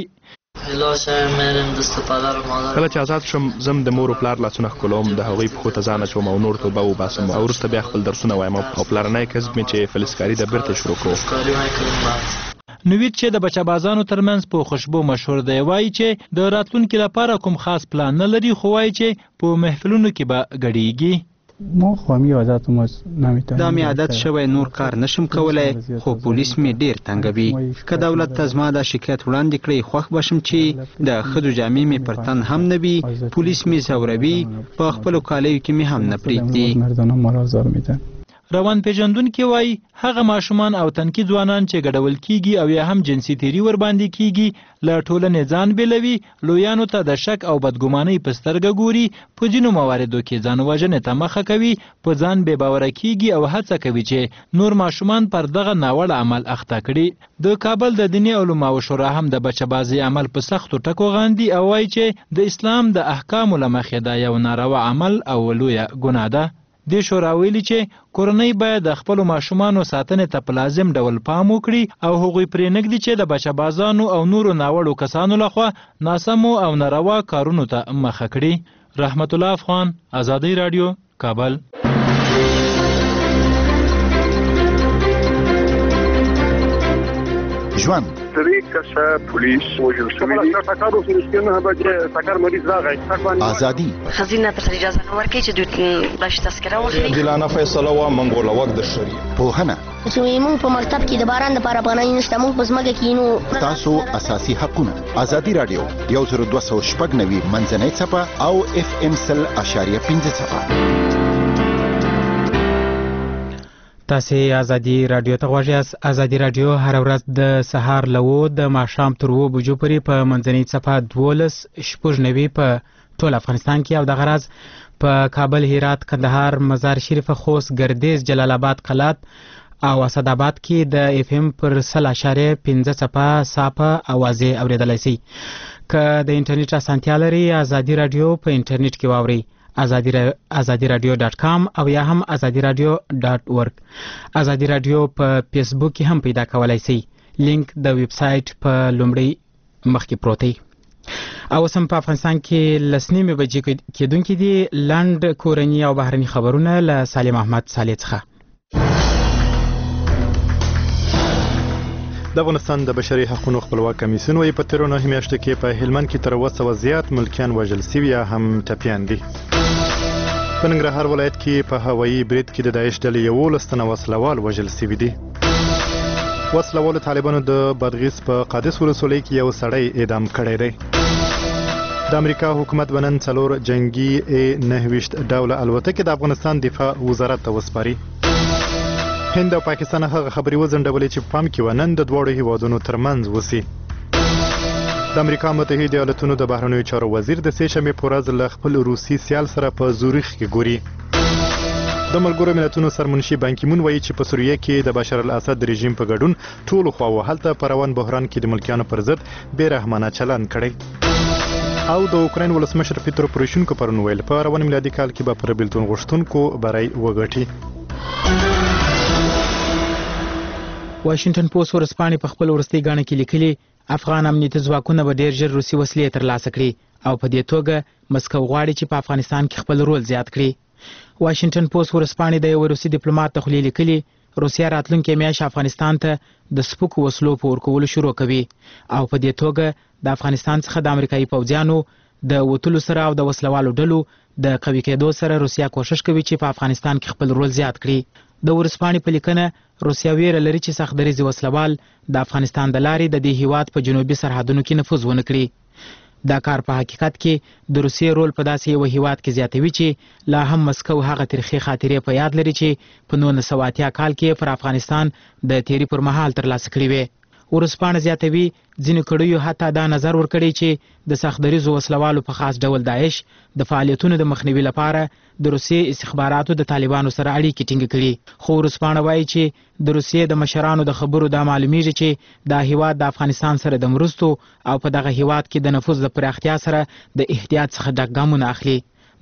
کله چې آزاد شم زم د مور او پلار لاسونه ښکلوم، د هغوی پښو ته ځان اچوم او نور توبه وباسم او وروسته بیا خپل درسونه وایم او پلارنی کسب مې چې فلزکاري ده بیرته شروع کړو. نوید چې د بچه‌بازانو ترمنځ په خوشبو مشهور دی وایي چې د راتلونکي لپاره کوم خاص پلان نه لري، خو وایي چې په محفلونو کې به ګډیږي. ما خو همي عادت مو نمیتونم دا می عادت شوی نور کار نشم کولای، خو پولیس می ډیر تنګوي. که دولت ته زما د شکایت وړاندې کړي خوښ بشم چې د ښځو جامې می پر تن هم نه وي، پولیس می ځوروي، په خپلو کالیو کې می هم نه پرېږدي. مردانه مال آزار میدن. روان پیژندونکي وایي هغه ماشومان او تنکي ځوانان چې ګډول کیږي او یا هم جنسي تیری ور باندې کیږي له ټولنې ځان بیلوي، لویانو ته د شک او بدګمانۍ په سترګه ګوري، په ځینو مواردو کې ځان وژنې ته مخه کوي، په ځان بې باوره کیږي او هڅه کوي چې نور ماشومان پر دغه ناوړه عمل اخته کړي. د کابل د دیني علماو شورا هم د بچه‌بازۍ عمل په سختو ټکو غاندي او وایي چې د اسلام د احکامو له مخې دا یو ناروا عمل او لویه ګناه ده. د شورا ویلي چې کورنۍ باید د خپلو ماشومانو ساتنې ته په لازم ډول پام وکړي او هغوی پرې نږدي چې د بچه‌بازانو او نورو ناوړو کسانو لخوا ناسمو او ناروا کارونو ته مخه کړي. رحمت الله افغان، ازادۍ راډیو، کابل. ژوند درې کسه پولیس وژل شوي دي ټاکارو سره به ټاکار مریض راغی ازادي خزینه ته اجازه نه ورکړي چې دوی باش تذکره واخلي عادلانه فیصله و منګول وخت د شریعت پوهنه چې موږ په مکتب کې د باران د لپاره پناه نشته موږ په ځمکه کې نو تاسو اساسي حقونه ازادي رادیو یو زر دوه سوه شپږ نوي منځنۍ څپه او اف ام سل اشاریه پنځه څپه. تاسو ازادي رادیو ته غواړئ. ازادي رادیو هر ورځ د سهار لوو د ماښام تر اوه بجو پورې په منځنۍ څپه دولس شپږ نوي په ټول افغانستان کې او د غرض په کابل، هرات، کندهار، مزار شریف، خوست، ګردیز، جلال آباد، قلات او اسداباد کې د اف ام پر سل اشاریه پنځه څپه صافه اوازې اوریدلای شي. که د انټرنیټ اسانتیا لري ازادي رادیو په انټرنیټ کې واورئ ازادي را... ازادي رادیو ډاٹ کام او یا هم ازادي رادیو ډاٹ اورګ. ازادي رادیو په فیسبوک کې هم پیدا کولای شئ. لینک د ویب سټ په لومړی مخ کې پروت دی. او سم په افغانستان کې لسنیمه بجې کېدونکې دي. لند کورنی او بهرني خبرونه له سالم احمد صالح څخه. د افغانستان د بشري حقوقو خپلواک کمیسیون وايي په تیرو نهه میاشتو کې په هلمند کې تر اوه سوه زیات ملکیان وژل شوي یا هم ټپیان دي. په ننګرهار ولایت کې په هوایي برید کې د داعش ډلې یولس تنه وسلوال وژل شوي دي. وسلوالو طالبانو د بادغیس په قادس ولسوالۍ کې یو سړی اعدام کړی دی. د امریکا حکومت بنن څلور جنگي ا نهه ویشت ډوله الوتکې د افغانستان دفاع وزارت ته وسپاري. هند او پاکستان هغه خبري وزندولې چې پام کې ونن د دوړو هیوادونو ترمنځ وسی. د امریکا متحده ایالاتونو د بهرنیو چارو وزیر د سه شنبې په ورځ له خپل روسي سیال سره په زوریخ کې ګوري. د ملګرو ملتونو سرمنشي بان کی مون وایي چې په سوریه کې د بشار الاسد رژیم په ګډون ټول خواو هلته په روان بحران کې د ملکیانو پر ضد بې رحمانه چلند کړی. او د اوکراین ولسمشر پیترو پروشینکو پرون ویل په روان میلادي کال کې به پر بیلتون غوښتونکو برای وګټي. واشنگټن پوسټ ورځپاڼې په خپل وروستي غاڼه کې لیکلي افغان امنیتي ځواکونه به ډېر ژر روسي وسلې ترلاسه کړي او په دې توګه مسکو غواړي چې په افغانستان کې خپل رول زیات کړي. واشنگټن پوسټ ورځپاڼې د یو روسي ډیپلوماټ ته خولې لیکلي روسیا راتلونکي میاشت افغانستان ته د سپکو وسلو په ورکولو شروع کوي او په دې توګه د افغانستان څخه د امریکایي پوځیانو د وټلو سره او د وسلوالو ډلو د قوي کېدو سره روسیا کوشش کوي چې په افغانستان کې خپل رول زیات کړي. د ورځپاڼې په لیکنه روسیا ویره لري چې سخت دریځي وسلوال د افغانستان د لارې د دې هیواد په جنوبي سرحدونو کې نفوذ ونه کړي. دا کار په حقیقت کې د روسیې رول په داسې یو هیواد کې زیاتوي چې لا هم مسکو هغه تاریخي خاطرې په یاد لري چې په نولس سوه اتیا کال کې پر افغانستان د تیری پر مهال ترلاسه کړې وې. ورځپاڼه زیاتوي ځینو کړیو حتی دا نظر ورکړی چې د سخت دریځو وسلوالو په خاص ډول داعش د فعالیتونو د مخنیوي لپاره د روسیې استخباراتو د طالبانو سره اړیکې ټینګ کړي. خو ورځپاڼه وایي چې د روسیې د مشرانو د خبرو دا معلومیږي چې دا هیواد د افغانستان سره د مرستو او په دغه هیواد کې د نفوذ د پراختیا سره د احتیاط څخه ډک ګامونه اخلي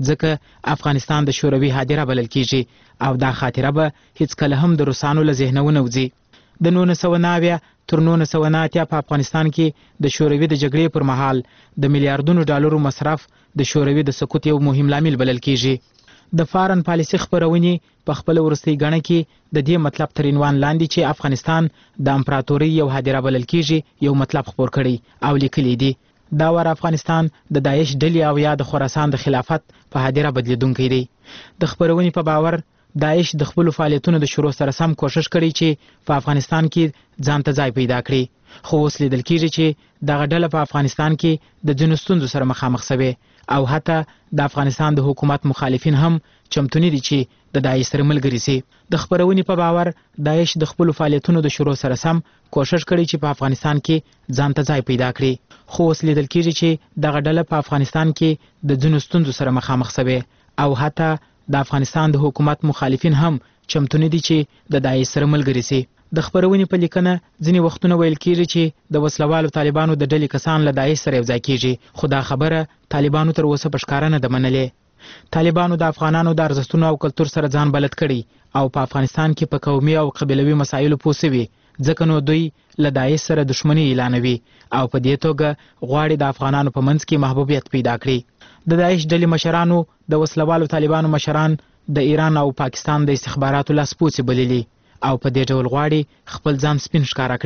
ځکه افغانستان د شوروي هدیره بلل کیږي او دا خاطره به هیڅکله هم د روسانو له ذهنه ونه وځي. د نولس سوه نوي تر نولس سوه نهه اتیا په افغانستان کې د شوروي د جګړې پر مهال د میلیارډونو ډالرو مصرف د شوروي د سقوط یو مهم لامل بلل کیږي. د فارن پالیسي خبرونې په خپل وروستي غاڼه کې د دې مطلب تر عنوان لاندې چې افغانستان د امپراتوري یو هدیره بلل کیږي یو مطلب خبر کړي او لیکلي دي دا ور افغانستان د داعش ډلې او یا د خراسان د خلافت په هدیره بدلیدونکی دی. د خبرونې په باور داعش د خپل فعالیتونو د شروع سره سم کوشش کړي چې په افغانستان کې ځان ته ځای پیدا کړي. خو اوس لیدل کیږي چې دغه ډله په افغانستان کې د ځینو ستونزو سره مخامخ شوي او حتی د افغانستان د حکومت مخالفین هم چمتوني دي چې د داعش سره ملګري شي. د خبرونې په باور داعش د خپل فعالیتونو د شروع سره سم کوشش کړي چې په افغانستان کې ځان ته ځای پیدا کړي. خو اوس لیدل کیږي چې دغه ډله په افغانستان کې د ځینو ستونزو سره مخامخ شوي او حتی د افغانستان د حکومت مخالفین هم چمتوني دي چې د داعش سره ملګري شي. د خبرونې په لیکنه ځینې وختونه ویل کیږي چې د وسلوالو طالبانو د ډلې کسان له داعش سره یوځای کیږي خو دا خبره طالبانو تر اوسه په ښکاره نه ده منلې. طالبانو د افغانانو د ارزښتونو او کلتور سره ځان بلد کړي او په افغانستان کې په قومي او قبیلوي مسایلو پوه سوي ځکه نو دوی له داعش سره دښمني اعلانوي او په دې توګه غواړي د افغانانو په منځ کې محبوبیت پیدا کړي. د داعش ډلې مشرانو د وسلوالو طالبانو مشران د ایران او پاکستان د استخباراتو لاسپوڅي بللي او په دې ډول غواړي خپل ځان سپین ښکاره کړي.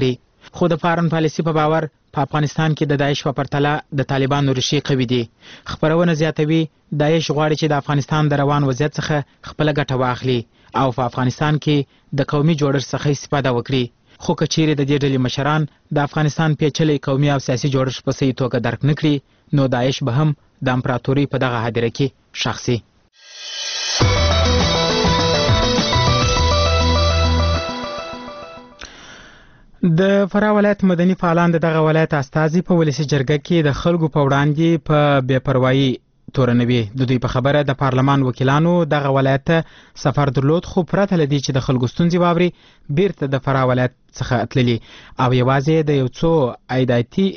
خو د فارن پالیسي په باور په افغانستان کې د داعش په پرتله د طالبانو ریښې قوي دي. خبرونه زیاتوي داعش غواړي چې د افغانستان د روان وضعیت څخه خپله ګټه واخلي او په افغانستان کې د قومي جوړښت څخه استفاده وکړي. خو که چیرې د دې ډلې مشران د افغانستان پیچلی قومي او سیاسي جوړښت په صحیح توګه درک نه کړي نو داعش به هم د امپراتورۍ په دغه هدیره کې ښخ سي. د فراه ولایت مدني فعالان د دغه ولایت استازي په ولسي جرګه کې د خلکو په وړاندې په بې پروایي تورنوي. د دوی په خبره د پارلمان وکیلانو دغه ولایت ته سفر درلود خو پرته له دې چې د خلکو ستونزې واوري بیرته د فراه ولایت څخه تللي او یوازې د یو څو عایداتي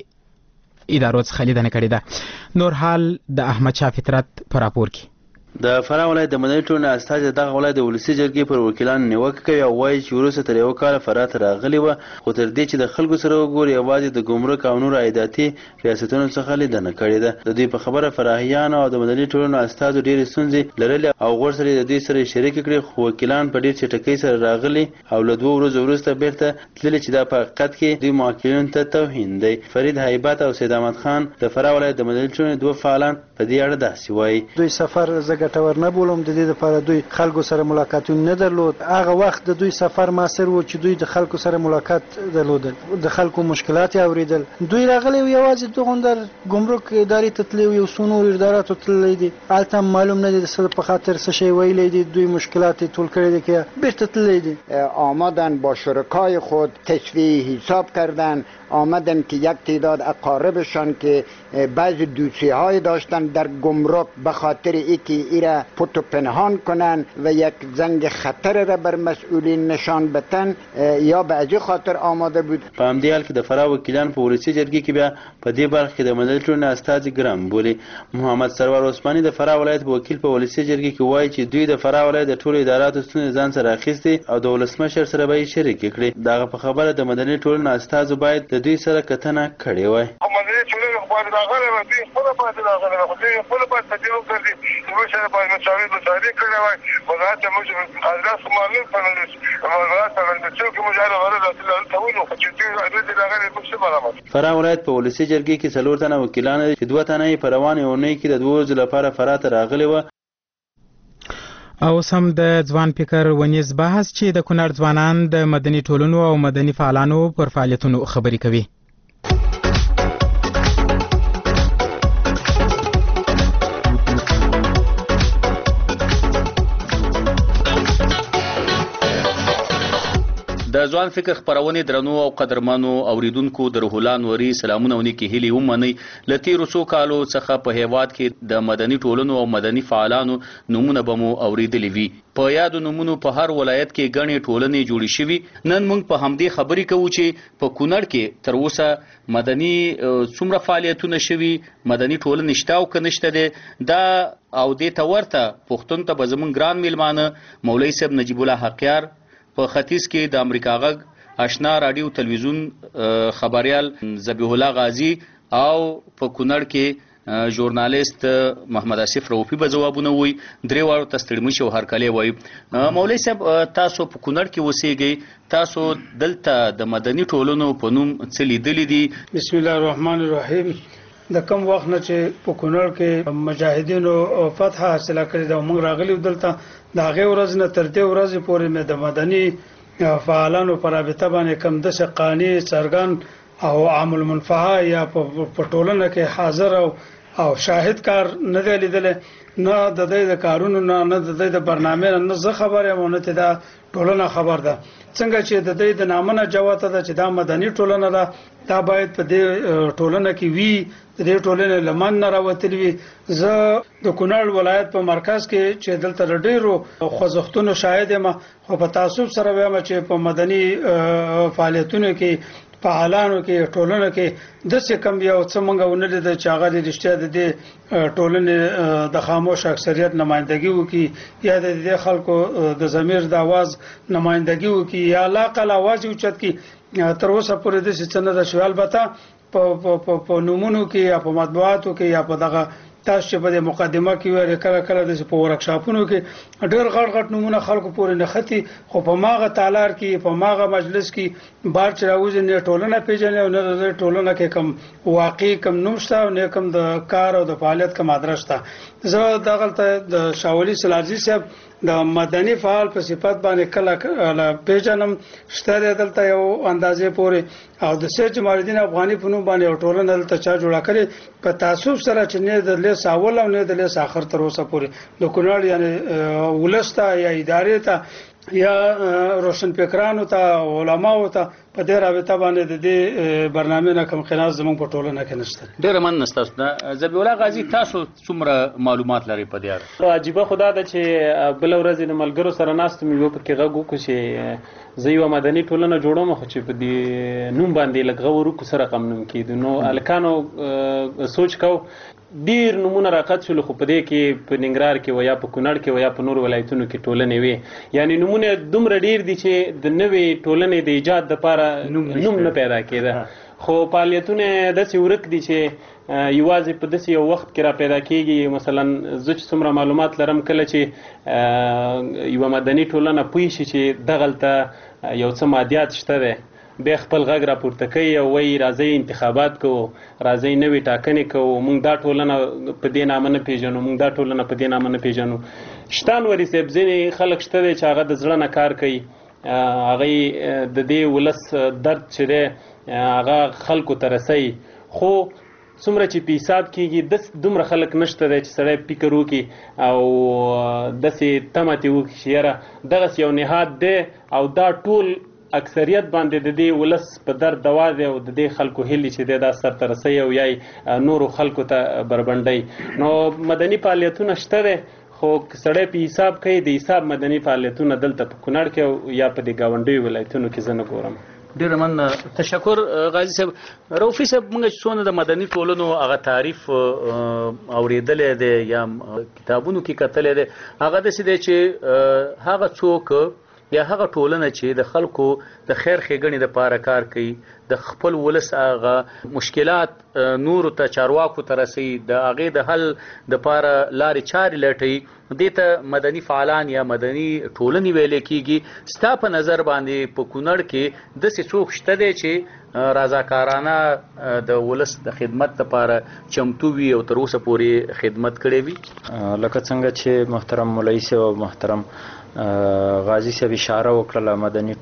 ادارو څخه لیدنه کړې ده. نور حال د احمد شاه فطرت په راپور کې. د فراه ولایت د مدني ټولنې استازي دغه ولایت د ولسي جرګې پر وکیلانو نیوکه کوي او وایي چې وروسته تر یو کاله فراه ته راغلي وه خو تر دې چې د خلکو سره وګوري یوازې د ګمرک او نورو عایداتي ریاستونو څخه لیدنه کړې ده. د دوی په خبره فراهیانو او د مدني ټولنو استازو ډېرې ستونزې لرلې او غوښتل د دوی سره شریکې کړي خو وکیلان په ډېر چټکۍ سره راغلي او له دوه ورځو وروسته بیرته تللي چې دا په حقیقت کې دوی موکلینو ته توهین دی. فرید هیبت او سید احمد خان د فراه ولایت د مدني ټولنې دوه فعالان په دې اړه داسې وایي. دوی سفر زه ګټور نه بولم، د دې لپاره دوی خلکو سره ملاقاتونه نه درلود. هغه وخت د دوی سفر موثر و چې دوی د خلکو سره ملاقات درلودل، د خلکو مشکلات اوریدل. دوی راغلي یوازې دغه ګمرک ادارې ته تللي یو څو نور اداراتو تللی دي، هلته معلوم نه دي د څه په خاطر څه شی ویلی دي. دوی مشکلات ټول کړی دي که بیرته تللی دي. آمدن با شرکای خود تسویه حساب کردن، آمدن که یک تعداد اقاربشان که بعض دوستی های داشتن در گمرک به خاطر اینکه ایرا پتو پنهان کنن و یک زنگ خطر را بر مسئولین نشان بدن یا به از خاطر آماده بود. په همدې حال کې د فراه وکیلان په ولسي جرګې کې بیا په دې برخه کې د مدني ټولنې استازي ګرام بولي. محمد سرور عثماني د فراه ولایت وکیل په ولسي جرګې کې وایي چې دوی د فراه ولایت د ټولو اداراتو ستونزې ځان سره اخیستې او د ولسمشر سره به یې شریکې کړي. دغه په خبره د مدني ټولنې استازو باید د دوی سره کتنه کړې وای. مدني ټولنې خپل راغلي و دوی خپل پاتې راغلي و دوی خپل پاتې تجربه کړې دوی سره باید مساوي مساوي کړی وای. وزارت موږ حضرت معلوم پرلس وزارت پرلس چې کوم ځای راغلی ته ونو چې دوی دوی راغلي په څه برابر. فراه ولایت په ولسي جرګې کې څلور تنه وکیلان چې دوه تنه یې په روانې اونۍ کې د دوه ورځو لپاره فراه ته راغلي و. او سم د ځوان فکر ونیز بحث چې د کونړ ځوانان د مدني ټولنو او مدني فعالانو پر فعالیتونو خبرې کوي. د ځوان فکر خبرونه درنو او قدرمنو اوریدونکو د روح الله نوري سلامونه ونی کې هلي ومني لتی رسو کالو څخه په هیواد کې د مدني ټولنو او مدني فعالانو نمونه بمو اوریدلې وی. په یادو نمونو په هر ولایت کې غني ټولنې جوړې شوي. نن موږ په همدې خبرې کوو چې په کونړ کې تر اوسه مدني څومره فعالیتونه شوي، مدني ټولنې شته او کنيشته دي. دا او دې تورته پښتون ته بزمن ګران میلمانه مولوی صاحب نجیب الله حقیار په ختیځ کې د امریکا غږ آشنا رادیو تلویزیون خبريال ذبیح الله غازی او په کونړ کې ژورنالیست محمد اسف روفي به جوابونه وي. درې وارو تستړمي شو هر کله وي. مولوی صاحب تاسو په کونړ کې اوسېږئ، تاسو دلته د مدني ټولنو په نوم څه لیدلي دي؟ بسم الله الرحمن الرحیم. د کم وخت نه چې په کونړ کې مجاهدینو فتح حاصله کړې ده موږ راغلي دلته د هغې ورځ نه تر دې ورځې پورې مې د مدني فعالانو په رابطه باندې کم داسې قانع څرګند او عام المنفعه یا په ټولنه کې حاضر او او شاهد کار نه دی لیدلی، نه د دوی د کارونو نه نه د دوی د برنامې نه زه خبر یم او نه چې دا ټولنه خبر ده. څنګه چې د دوی د نامه نه جواته ده چې دا مدني ټولنه ده، دا باید په دې ټولنه کې وي، د دې ټولنې له منځه نه راوتلي وي. زه د کونړ ولایت په مرکز کې چې دلته له ډېرو خوځښتونو شاهد یم، خو په تعصب سره وایم چې په مدني فعالیتونو کې فعالانو کې ټولنه کې داسې کم یو څه موږ ونه لیدل چې هغه د رښتیا د دې ټولنې د خاموش اکثریت نمایندګي وکړي یا د دې خلکو د ضمیر د اواز نمایندګي وکړي یا لاقل اواز اوچت کړي. تر اوسه پورې داسې څه نه ده شوی. البته په نومونو کې یا په مطبوعاتو کې یا په دغه تاسو چې په مقدمه کې ویل کله کله د په ورکشاپونو کې ډېر غټ غټ نمونه خلکو پورې نه ختی خو په ماغه تالار کې په ماغه مجلس کې بار چې راوځي نه ټولنه پیژنې او نه ټولنه کې کم واقعي کم نوشته او نه کم د کار او د فعالیت کم ادرس ته زه دغلته د شاولي سلارزي صاحب د مدني فعال په صفت باندې کله پیژنم شته دلته یو اندازې پورې او د سید جمال الدین افغاني په نوم باندې ټولنه دلته چا جوړه کړې په تعصب سره چې نه د لیس اول او نه د لیس اخر تر اوسه پورې د کونړ یعنی ولسته یا ادارې ته یا روشن فکرانو ته علماو ته په دې رابطه باندې د دې برنامه نه کوم خلاص زموږ په ټولنه کې نشته. ډېر من نستاسو ده ذبیح الله غازی تاسو څومره معلومات لري په دې اړه؟ عجیبه خدا ده چې بل ورځ د ملګرو سره ناستم یو په کې غږ وکړو چې زه یو مدني ټولنه جوړوم خو چې په دې نوم باندې لږ غوړو کو سره کم نوم کېد نو الکانو سوچ کو ډیر نمونه راقت شول خو په دې کې په ننګرهار کې و یا په کونړ کې و یا په نور ولایتونو کې ټولنې وي یعنی نمونه دومره ډیر دي چې د نوې ټولنې د ایجاد لپاره نوم نه پیدا کېده خو فعالیتونه داسې ورک دي چې یوازې په داسې یو وخت کې را پیدا کېږي مثلا زه چې څومره معلومات لرم کله چې یوه مدني ټولنه پوه شي چې دغلته یو څه مادیات شته دی بیا خپل غږ راپورته کوي او وایي راځئ انتخابات کوو راځئ نوې ټاکنې کوو موږ دا ټولنه په دې نامه نه پېژنو موږ دا ټولنه په دې نامه نه پېژنو شته انوري صاحب ځینې خلک شته دی چې هغه د زړه نه کار کوي هغه د دې ولس درد چې دی هغه خلکو ته رسوي خو څومره چې په حساب کېږي دس دومره خلک نشته دی چې سړی فکر وکړي او داسې تمه ترې وکړي چې یاره دغسې یو نهاد دی او دا ټول اکثریت باندې د دې ولس په درد دوا دی او د دې خلکو هیلې چې دی دا سرته رسوي او یا نورو خلکو ته بربنډوي نو مدني فعالیتونه شته دی خو سړی په حساب کوي د حساب مدني فعالیتونه دلته په کونړ کې یا په دې ګاونډیو ولایتونو کې زه نه ګورم. ډېر من تشکر غازي صاحب. رؤفي صاحب موږ چې څونه د مدني ټولنو هغه تعریف اورېدلی دی یا کتابونو کې کتلی دی هغه داسې دی چې هغه څوک یا هغه ټولنه چې د خلکو د خیر ښېګڼې دپاره کار کوي د خپل ولس هغه مشکلات نورو ته چارواکو ته رسوي د هغې د حل دپاره لارې چارې لټوي دې ته مدني فعالان یا مدني ټولنې ویلی کېږي. ستا په نظر باندې په کونړ کې داسې څوک شته دی چې رضاکارانه د ولس د خدمت لپاره چمتو وي او تر اوسه پورې خدمت کړی وي؟ لکه څنګه چې محترم مولوي صاحب او محترم غازي صاحب اشاره وکړله مدني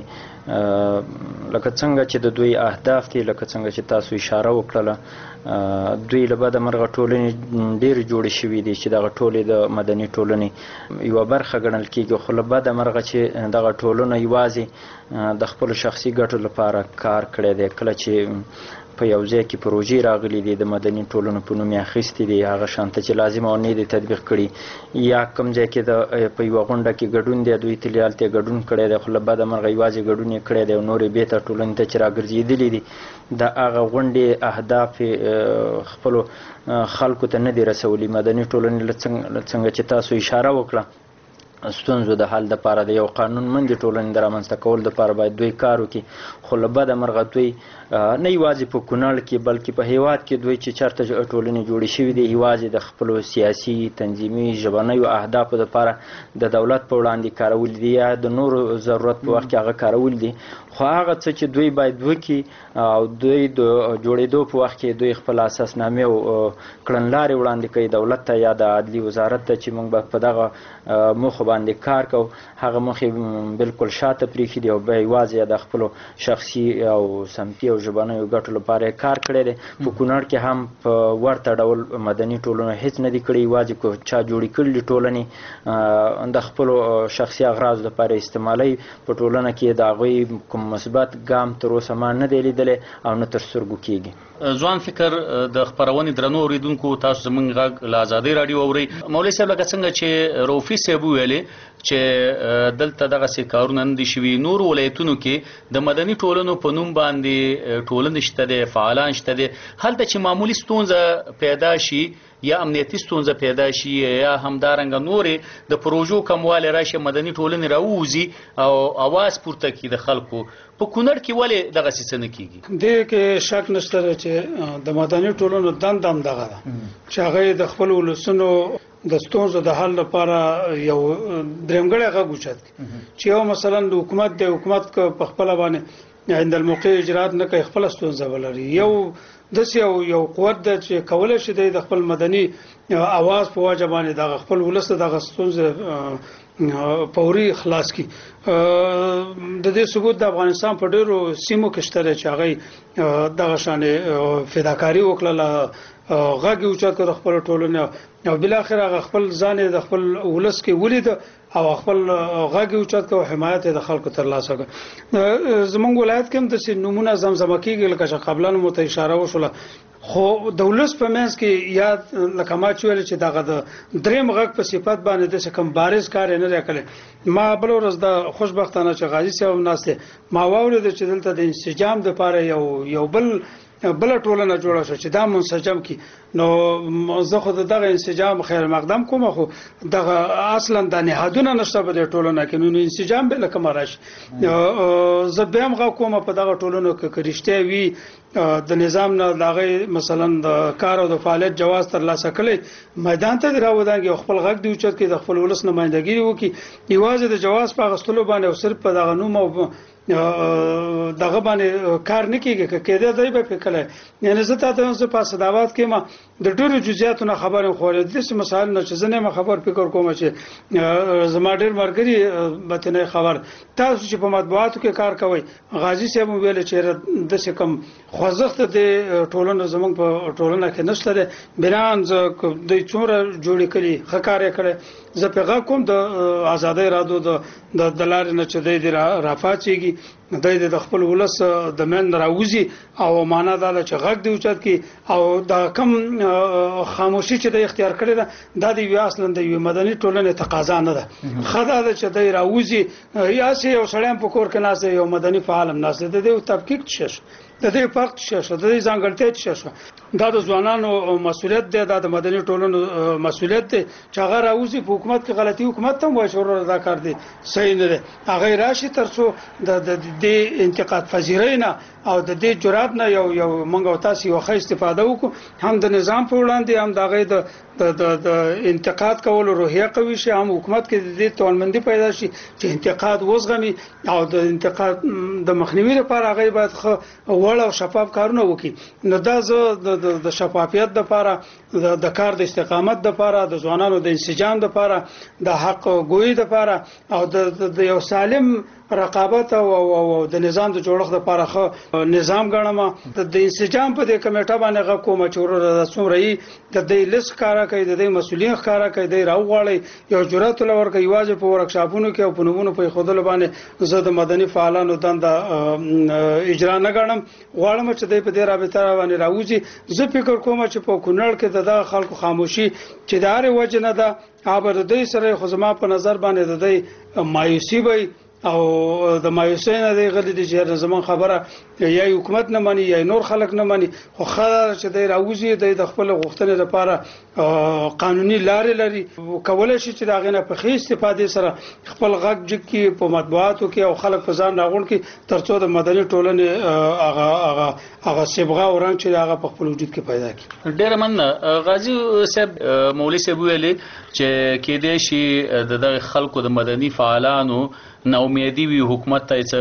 ټولنې لکه څنګه چې د دوی اهداف دي لکه څنګه چې تاسو اشاره وکړله دوی له بده مرغه ټولنې ډېرې جوړې شوي دي چې دغه ټولې د مدني ټولنې یوه برخه ګڼل کېږي خو له بده مرغه چې دغه ټولنه یوازې د خپلو شخصي ګټو لپاره کار کړی دی کله چې په یو ځای کې پروژې راغلي دي د مدني ټولنو په نوم یې اخیستې دي هغه شانته چې لازم او نه دي تطبیق کړي یا کوم ځای کې د په یوه غونډه کې ګډون دی دوی تلې هلته یې ګډون کړی دی خو له بده مرغه یوازې ګډون یې کړی دی او نور یې بېرته ټولنې ته چې راګرځېدلي دي د هغه غونډې اهداف خپلو خلکو ته نه دي رسولي. مدني ټولنې څنګه چې تاسو اشاره وکړه ستونزو د حل دپاره د یو قانونمندې ټولنې د رامنځته کولو دپاره باید دوی کار وکړي خو له بده مرغه دوی نه یوازې په کونړ کې بلکې په هیواد کې دوی چې چېرته ټولنې جوړې شوي دي یوازې د خپلو سیاسي تنظیمي ژبنیو اهدافو دپاره د دولت په وړاندې کارول دي یا د نورو ضرورت په وخت کې هغه کارول دي خو هغه څه چې دوی باید وکړي او دوی د جوړېدو په وخت کې دوی خپل اساسنامې او کړنلارې وړاندې کوي دولت ته یا د عدلي وزارت ته چې موږ به په دغه موخو باندې کار کوو هغه موخې بالکل شاته پرېښي دي او بیا یوازې د خپلو شخصي او سمتي او ژبنیو ګټو لپاره یې کار کړی دی. په کونړ کې هم په ورته ډول مدني ټولنو هېڅ نه دي کړي یوازې کو چا جوړې کړي ټولنې د خپلو شخصي اغراضو لپاره استعمالوي په ټولنه کې د هغوی کوم مثبت ګام تر اوسه ما نه دی لیدلی او نه تر سترګو کېږي. ځوان فکر د خپرونې درنو اورېدونکو تاسو زموږ غږ له ازادۍ راډیو اورئ. مولوي صاحب لکه څنګه چې رؤفي صاحب وویلې چې دلته دغسې کارونه نه دي شوي نورو ولایتونو کې د مدني ټولنو په نوم باندې ټولنې شته دی فعالان شته دی هلته چې معمولي ستونزه پیدا شي یا امنیتي ستونزه پیدا شي یا همدارنګه نورې د پروژو کموالی راشي مدني ټولنې راووځي او اواز پورته کړي د خلکو. په کونړ کې ولې دغسې څه نه کېږي؟ دې کې شک نشته چې د مدني ټولنو دنده هم دغه ده چې هغه د خپل ولسونو د ستونزو د حل لپاره یو درېمګړی غږ اوچت کړي چې یو مثلا د حکومت د حکومت په خپله باندې عند الموقع اجرات نه کوي، خپله ستونزه ولري. یو داسې یو یو قوت ده چې کولی شي دی د خپل مدني اواز په وجه باندې دغه خپل ولس ته دغه ستونزه فوري خلاص کړي. د دې ثبوت د افغانستان په ډېرو سیمو کې شته دی چې هغوی دغه شانې فداکاري وکړله، غږ یې اوچت کړ د خپلو ټولنې او بالاخره هغه خپل ځان یې د خپل ولس کې ولید او خپل غږ یې اوچت کړ او حمایت یې د خلکو ترلاسه کړ. زموږ ولایت کې هم داسې نومونه زمزمه کېږي لکه چې قبلا مو ته اشاره وشوله، خو د ولس په منځ کې یا لکه ما چې ویل چې دغه د درېیم غږ په صفت باندې داسې کوم بارز کار یې نه دی کړی. ما بله ورځ د خوشبختانه چې غازي صاحب هم ناست دی، ما واورېده چې دلته د انسجام دپاره یو یو بل بله ټولنه جوړه شوه چې دا منسجم کړي. نو زه خو د دغه انسجام خیر مقدم کوم، خو دغه اصلا د نهادونه نشته په دې ټولنه کې، نو انسجام به له کومه راشي. زه بیا هم غږ کوم په دغه ټولنو کې که رښتیا وي د نظام نه د هغې مثلا د کار او د فعالیت جواز ترلاسه کړی میدان ته دې راودانګي او خپل غږ دې اوچت کړي، د خپل ولس نمایندګي وکړي. یوازې د جواز په اخیستلو باندې او صرف په دغه نوم او دغه باندې کار نه کېږي، که کېده دی به پې کلی. یعنې زه تا ته زه په صداوات کې ما د ډېرو جزیاتو نه خبر یم، خو د داسې مسایل نه چې زه نه یم خبر فکر کوم چې زما ډېر ملګري به نه خبر. تاسو چې په مطبوعاتو کې کار کوئ، غازي صاحب مو ویل چې داسې کوم خوځښت د ټولنو زموږ په ټولنه کې نشته دی. بنان زه دوی څومره جوړې کړي ښه کار یې کړی، زه پې غږ کوم د ازادۍ رادیو د لارې نه چې دی دې راپاڅېږي، دی د خپل ولس د منځ راوځي او معنا دا ده چې غږ دې اوچت کړي او د کم خاموشي چې دی اختیار کړې ده دا د یوې اصلا د یوې مدني ټولنې تقاضا نه ده. ښه دا ده چې دی راوځي، یاسې یو سړی هم په کور کې ناست دی، یو مدني فعال هم ناست دی، د دې تفکیک څه شو، د دې فرق څه شو، د دې ځانګړتیا څه شو. دا د ځوانانو مسؤلیت دی، دا د مدني ټولنو مسؤلیت دی چې هغه راوځي. په حکومت کې غلطي حکومت ته هم وایي چې وروره دا کار دی صحیح نه دی، هغه راشي تر څو د دې انتقاد پذیرۍ نه او د دې جرأت نه یو یو موږ او تاسو یو ښه استفاده وکړو، هم د نظام په وړاندې هم د هغې د انتقاد کولو روحیه قوي شي، هم حکومت کې د دې توانمندي پیدا شي چې انتقاد وزغمي او د انتقاد د مخنیوي لپاره هغې باید ښه وړ او شفاف کارونه وکړي. نو دا زه د شفافیت دپاره، د کار د استقامت دپاره، د ځوانانو د انسجام دپاره، د حق ګویي دپاره او د یو سالم رقابت او د نظام د جوړښت لپاره ښه نظام ګڼم. د انسجام په دې کمیټه باندې غږ کوم چې وروره څومره یې د دې لیست ښکاره کوي، د دې مسؤلین ښکاره کوي، دی راوغواړئ یو جرأت له ورکړئ. یوازې په ورکشاپونو کې او په نومونو په ایښودلو باندې زه د مدني فعالانو دنده اجرا نه ګڼم، غواړم چې دی په دې رابطه باندې راوځي. زه فکر کوم چې په کونړ کې د دغه خلکو خاموشي چې د هرې وجې نه ده، هغه د دوی سره خو زما په نظر باندې د دوی مایوسي وي او د مایوسۍ نه دی غلی دي چې زمون خبره یا حکومت نه مانی یا نور خلک نه مانی، خو خبره چې دی راوځي دی د خپل غوښتنې لپاره قانوني لارې لري، کولای شي چې د هغې نه په ښې استفادې سره خپل غږ جګ کړي په مطبوعاتو کې او خلک په ځان راغونډ کړي تر څو د مدني ټولنې هغه هغه هغه صبغه او رنګ چې هغه په خپل وجود کې پیدا کړي. ډېره مننه غازي صاحب. مولوي صاحب ویلې چې کېدای شي د دغه خلکو د مدني فعالانو نا امیدي وي حکومت ته چې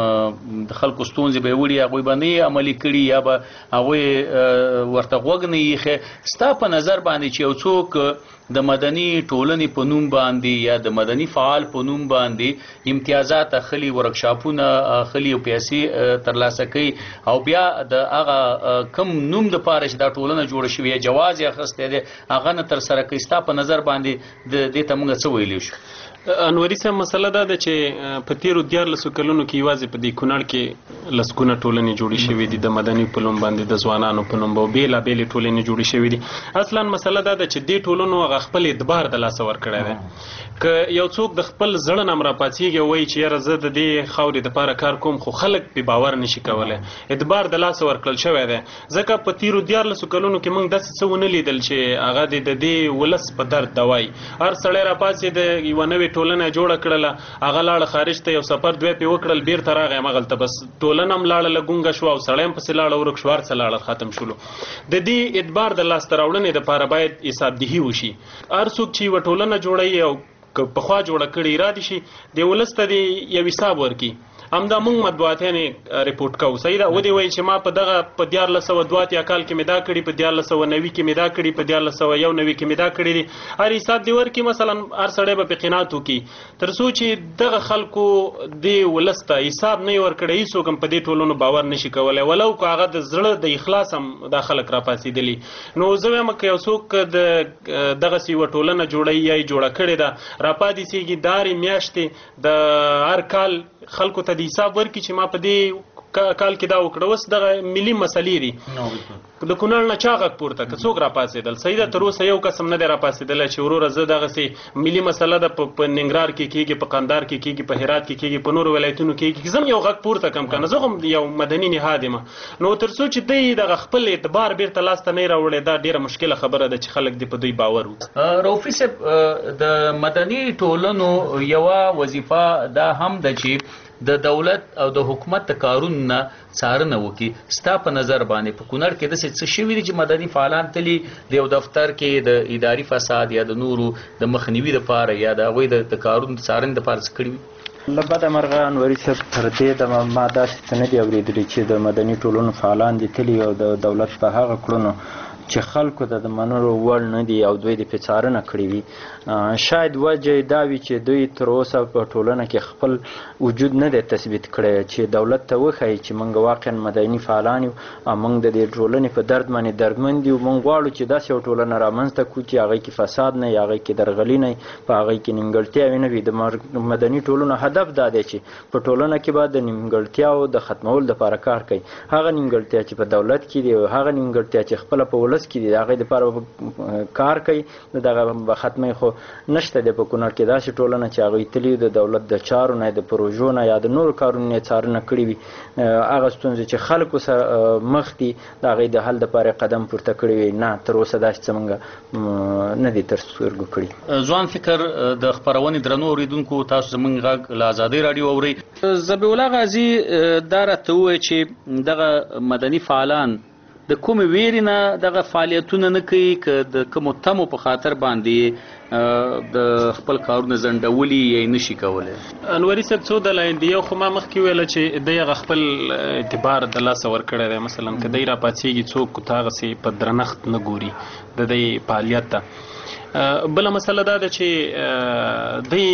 د خلکو ستونزې به وړي هغوی به نه عملي کړي یا به هغوی ورته غوږ نه ایښی. ستا په نظر باندې چې یو څوک د مدني ټولنې په نوم باندې یا د مدني فعال په نوم باندې امتیازات اخلي، ورکشاپونه اخلي او پیسې ترلاسه کوي او بیا د هغه کم نوم دپاره چې دا ټولنه جوړه شوې جواز یې اخیستی دی هغه نه ترسره کوي، ستا په نظر باندې دې ته موږ څه ویلی شو؟ انوري صاحب مسله دا ده چې په تیرو دیارلسو کلونو کې یوازې په دې کونړ کې لسګونه ټولنې جوړې شوې دي د مدني په نوم باندې، د ځوانانو په نوم به بېلابېلې ټولنې جوړې شوې دي. اصلا مسله دا ده چې دې ټولنو هغه هغه خپل اعتبار د لاسه ورکړی دی که یو څوک د خپل زړه نه هم راپاڅېږي وایي چې یاره زه د دې خاورې دپاره کار کوم خو خلک پې باور نشي کولی اعتبار د لاسه ورکړل شوی دی ځکه په تېرو دیارلسو کلونو کې موږ داسې څه ونه لیدل چې هغه د د دې ولس په درد دوایي هر سړی راپاڅېد یوه نوې ټولنه جوړه کړله هغه لاړه خارج ته یو سفر دوی پې وکړل بیرته راغی همغلته بس ټولنه هم لاړله ګونګه شوه او سړی هم پسې لاړه ورک شو هر څه لاړل ختم شولو د دې اعتبار د لاسته راوړنې دپاره باید حسابدهي وشي هر څوک چې یوه ټولنه جوړوي او که پخوا جوړه کړې ارادې شي د ولس ته دې یو حساب ورکړي همدا موږ مطبوعاتیانې ریپورټ کوو صحیح ده ودې وایي چې ما په دغه په دیارلس سوه دوه اتیا کال کې مې دا کړي په دیارلس سوه نوي کې مې دا کړي په دیارلس سوه یو نوي کې مې دا کړي دي هر حساب دې ورکړي مثلا هر سړی به پې قناعت وکړي تر څو چې دغه خلکو دې ولس ته حساب نه یې ورکړی هېڅوک هم په دې ټولنو باور نشي کولی ولو که هغه د زړه د اخلاص هم دا خلک راپاڅېدلي نو زه وایم که یو څوک د دغسې یوه ټولنه جوړوي یا یې جوړه کړې ده راپاڅېږي د هرې میاشتې د هر کال خلکو ته د حساب ورکړي چې ما په دې کال کې دا وکړه اوس دغه ملي مسلې دي د کونړ نه چا غږ پورته که څوک راپاڅېدل صحیح ده تر اوسه یو قسم نه دی راپاڅېدلی چې وروره زه دغسې ملي مسله ده په ننګرهار کې کېږي په قندهار کې کېږي په هرات کې کېږي په نورو ولایتونو کې کېږي زه هم یو غږ پورته کړم که نه زه هم یو مدني نهاد یم نو تر څو چې دوی دغه خپل اعتبار بیرته لاسته نه یې راوړی دا ډېره مشکله خبره ده چې خلک دې په دوی باور وکړي رؤفي صاحب د مدني ټولنو یوه وظیفه دا هم ده چې د دولت او د حکومت د کارونو نه څارنه وکړي ستا په نظر باندې په کونړ کې داسې څه شوي دي چې مدني فعالان تلي د یو دفتر کې د اداري فساد یا د نورو د مخنیوي دپاره یا د هغوی د کارونو د څارنې دپاره څه کړي وي له بده مرغه انوري صاحب تر دې دمه ما داسې څه نه دي اورېدلي چې د مدني ټولنو فعالان دي تلي او د دولت په هغه کړنو چې خلکو ته د منلو وړ نه دي او دوی د پې څارنه کړې وي شاید وجه یې دا وي چې دوی تر اوسه په ټولنه کې خپل وجود نه دی تثبیت کړی چې دولت ته وښایي چې موږ واقعا مدني فعالان یو او موږ د دې ټولنې په درد باندې دردمند یو موږ غواړو چې داسې یو ټولنه رامنځته کړو چې هغې کې فساد نه وي هغې کې درغلي نه وي په هغې کې نیمګړتیاوې نه وي د مدني ټولنو هدف دا دی چې په ټولنه کې به د نیمګړتیاو د ختمولو دپاره کار کوي هغه نیمګړتیا چې په دولت کې دي او هغه نیمګړتیا چې خپله په ولس کې دي د هغې دپاره کار کوي د دغه به ختموي خو نشته دی په کونړ کې داسې ټولنه چې هغوی تلي د دولت د چارو نه د پروژو نه یا د نورو کارونو نه یې څارنه کړې وي هغه ستونزې چې خلکو سره مخ دي د هغې د حل دپاره قدم پورته کړی وي نه تر اوسه داسې څه موږ نه دي تر سترګو کړي ځوان فکر د خپرونې درنو اورېدونکو تاسو زموږ غږ له ازادۍ راډیو اورئ ذبیح الله غازي دا راته ووایه چې دغه مدني فعالان د کومې ویرې نه دغه فعالیتونه نه کوي که د کومو تمو په خاطر باندې د خپل کارونه ځنډولي یا یې نشي کولی انوري صاحب څو دلایل دي یو خو ما مخکې ویله چې دی هغه خپل اعتبار د لاسه ورکړی دی مثلا که دی راپاڅېږي څوک ته هغسې په درنښت نه ګوري د دی فعالیت ته بله مسله دا ده چې دی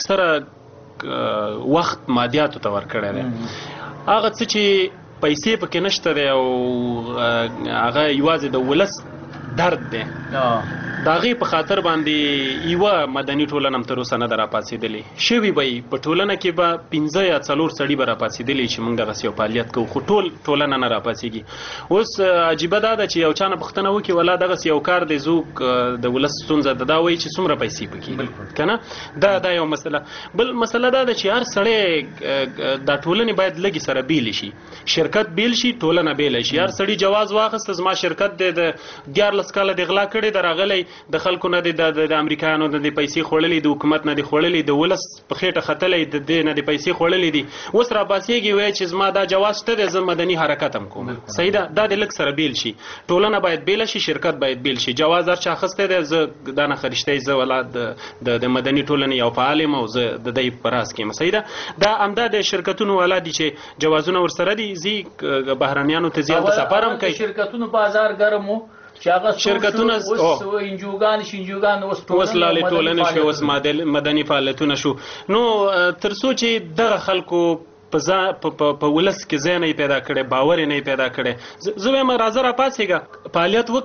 اکثره وخت مادیاتو ته ورکړی دی هغه څه چې پیسې پکې نشته دی او هغه یوازې د ولس درد دی د هغې په خاطر باندې یوه مدني ټولنه هم تر اوسه نه ده راپاڅېدلې شوي به یې په ټولنه کې به پنځه یا څلور سړي به راپاڅېدلي چې موږ دغسې یو فعالیت کوو خو ټول ټولنه نه راپاڅېږي اوس عجیبه دا ده چې یو چا نه پوښتنه وکړي ولا دغسې یو کار دی زوک د ولس ستونزه ده دا وایي چې څومره پیسې پکې که نه دا دا یو مسله بل مسله دا ده چې هر سړی دا ټولنې باید لږې سره بیلې شي شرکت بیل شي ټولنه بیله شي هر سړي جواز واخیسته زما شرکت دی د دیارلس کاله د غلا کړې ده راغلی د خلکو نه د امریکایانو نه د پیسې خوړلې د حکومت نه دي خوړلې د ولس په خېټه ختلی د دې نه د پیسې خوړلې دي اوس راپاڅېږي وایي چې زما دا جواز شته دی زه مدني حرکت هم کوم صحیح ده دا د لږ سره بیل شي ټولنه باید بیله شي شرکت باید بیل شي جواز هر چا اخیستی دی زه دا نه خرشتی زه ولا د مدني ټولنې یو فعال یم او زه د دی په راز کې یم صحیح ده دا همدا د شرکتونو والا دي چې جوازونه ورسره دي ځي بهرنیانو ته ځي هلته سفر هم کوي شرکتونو بازار ګرم و شرکتونه اوس انجوګان شنجوګان اوس لالې ټولنې شوې اوس مدني فعالیتونه شو نو تر څو چې دغه خلکو په ولس کې ځای نه یې پیدا کړی باور یې نه یې پیدا کړی زه وایم راځه راپاڅېږه فعالیت وکړه